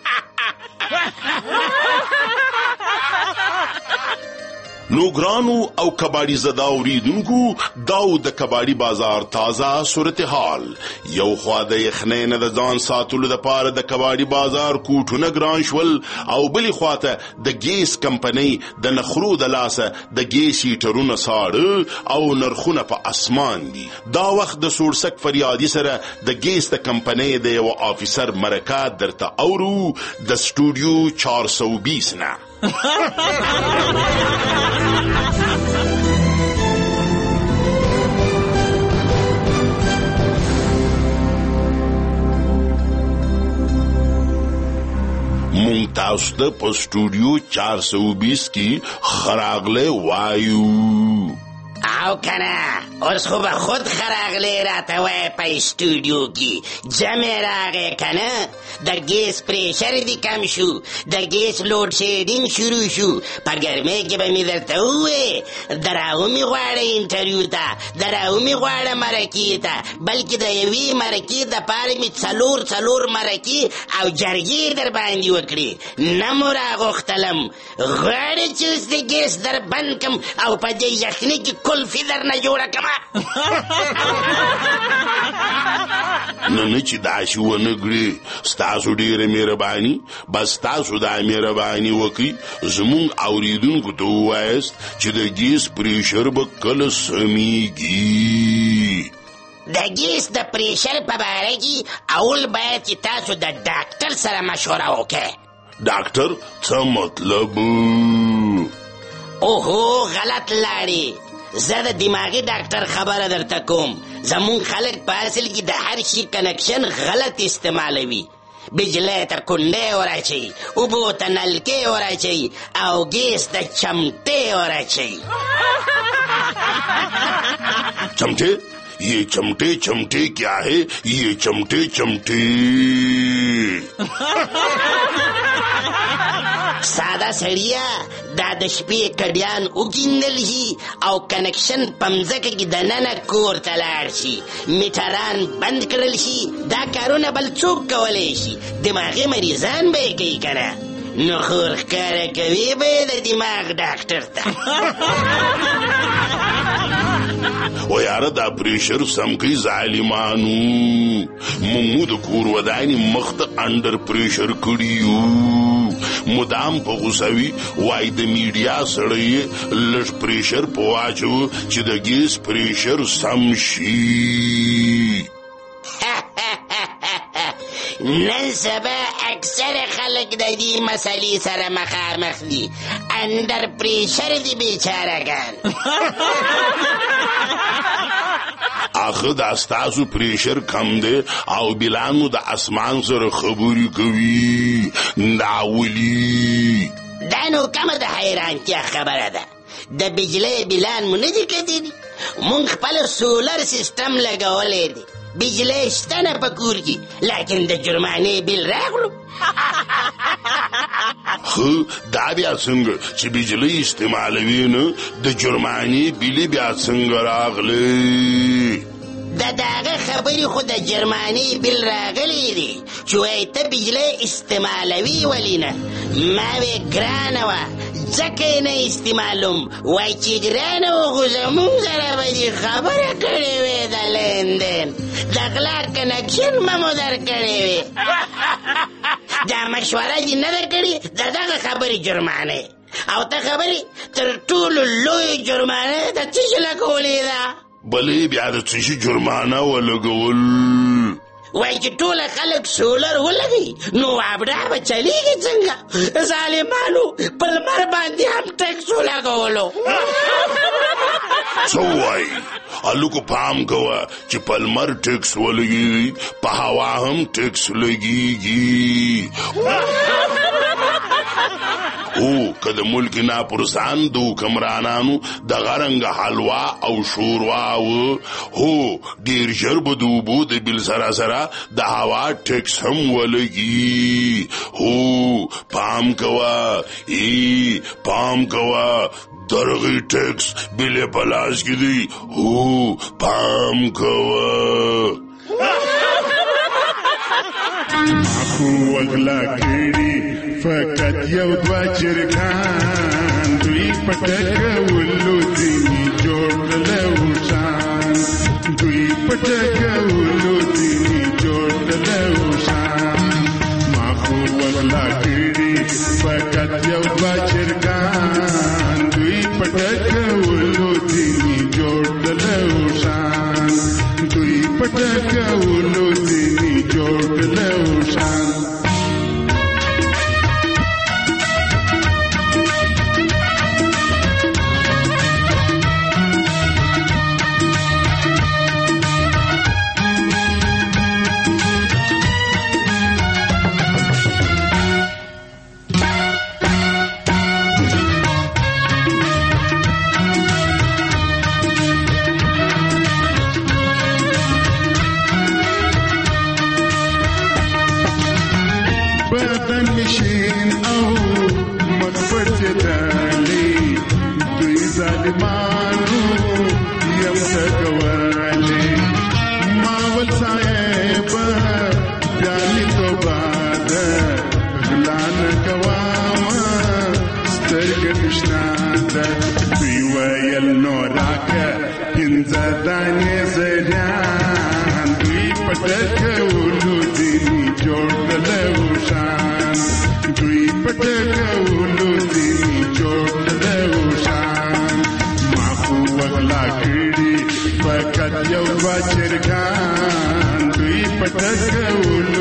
نو ګرانو او کباړي زده اوریدونکو، دا د کباړي بازار تازه صورتحال. یو خوا د یخنۍ نه د ځان ساتلو دپاره د کباړي بازار کوټونه ګران شول، او بلې خواته د ګیس کمپنۍ د نخرو د لاسه د ګیس هیټرونه ساړه او نرخونه په اسمان دي. دا وخت د سوړسک فریادي سره د ګیس د کمپنۍ د یو آفیسر مرکه درته اورو د سټوډیو چار سو بیس نه. مونږ تاسو ته په سټوډیو چار سو بیس کې خراغله وایو. او کنه اوس خو به خود خراغلی راته وایې په سټوډیو کې جمع راغی کنه، د ګیس پریشر دې کم شو، د ګیس لوډ شیډینګ شروع شو، په ګرمۍ کې به مې درته ووایې د راومې غواړه انټرویو ته، د راومې غواړه مرکې ته، بلکې د یوې مرکې دپاره مې څلور څلور مرکې او جرګې در باندې وکړې، نه مو راغوښتلم. غواړې چې اوس د ګیس در بند کم او په دې یخنۍ کې کلفي درنه جوړه کړمه. نه نه چې داسې ونه کړې، ستاسو ډېره مهرباني. بس تاسو دا مهرباني وکړئ زموږ اورېدونکو ته ووایاست چې د ګیس پریشر به کله سمیږي. د ګیس د پریشر په باره کې اول باید چې تاسو د ډاکټر سره مشوره وکړئ. ډاکټر څه مطلب؟ اوهو غلط لاړې. زه د دماغي ډاکټر خبره درته کوم. زمون خلک په اصل کې د هر شي کنکشن غلط استعمالوي. بجلی ته کونډې وراچوي، اوبو ته نلکې وراچوي او ګیس ته چمټې وراچوي. چمټې؟ یہ چمٹے چمٹے کیا ہے؟ یہ چمٹے چمٹے ساده سړیا دا د شپې کډیان وګیندل شي او کنکشن پمځکه کې د ننه کور ته لاړ شي، میټران بند کړل شي. دا کارونه بل څوک کولی شي؟ دماغي مریضان به یې کوي که نه؟ نو خور ښکاره کوي به یې د دماغ ډاکټر ته. و یاره دا پریشر سم کوي ظالمانو. مونږ د کور ودانې مخ ته انډر پریشر کړي یو. مدام په غوسه وي، وایي د میډیا سړی لږ پریشر په واچو چې د ګیس پریشر سم شي. نن سبا اکثر خلک د دې مسلې سره مخامخ دي. انډر پریشر دي بیچارهګان. آخه دا ستاسو پریشر کم دی او بلانو د اسمان سره خبرې کوي. دا ولي؟ دا نو کمه د حیرانتیا خبره ده. د بجلی بلان مو نه دي کتلي؟ مونږ خپل سولر سیسټم لګولی دی. بجلی شته نه په کور کې، لیکن د جرمانې بل راغلو. خو دا بیا څنګه چې بجلی استعمالوي نه د جرمانې بلې بیا څنګه راغلی؟ د داغه خبرې خو د جرمانې بل راغلی دی چې وایي ته بجلی استعمالوي ولې نه؟ ما وې ګرانه وه ځکه یې نه استعمالوم. وایي چې ګرانه وه خو زمونږ سره به دې خبره کړې وې د لیندین، د غلا کنکشن به مو در کړې وې. دا مشوره دې نه ده کړې د دغه خبرې جرمانې. او ته خبرې تر ټولو لوی جرمانه د څه شي لګولې ده؟ بلې بیا د څه شي جرمانه ولګول؟ وایي چې ټوله خلک سولر ولګوي نو ابډا به چلیږي څنګه؟ ظالمانو په لمر باندې هم ټکس ولګولو. څه وایي؟ هلکو پام کوه چې په لمر ټکس ولګېږي، په هوا هم ټکس لګېږي. او که د ملک ناپرسان د حکمرانانو دغه رنګه حلوا او شوروا و، هو ډېر ژر به د اوبو د بل سره سره د هوا ټکس هم ولګي. هو پام کوه، ای پام کوه، درغی ټکس بلې په لاس کې دی. هو پام کوه. خو وغلا کړي فقط یو دوه چرګان، دوی پټکولو ځینې جوړ کړلوشان، دوی پټکولو ځینې جوړ کړلوشان. ما خو وغلا کړي فقط یو دوه چرګان، دوی پټکولو ځینې جوړ کړلوشان، دوی پټکولو ځینې جوړ کړلوشان. بدن مشین او مخبر جدالی دوی ظالمانو یم تکوالی. ماول صاحب بیانی تو بعد غلان کواما سترگ نشناده دوی وی ویل نو راکه پنځه دانې زریان دوی پټکولو ځینې جوړ کړلو شان دوی پټکولو ځینې جوړ کړلو شان ما خو وغلا کړي فقط یو دوه چرګان دوی پټکولو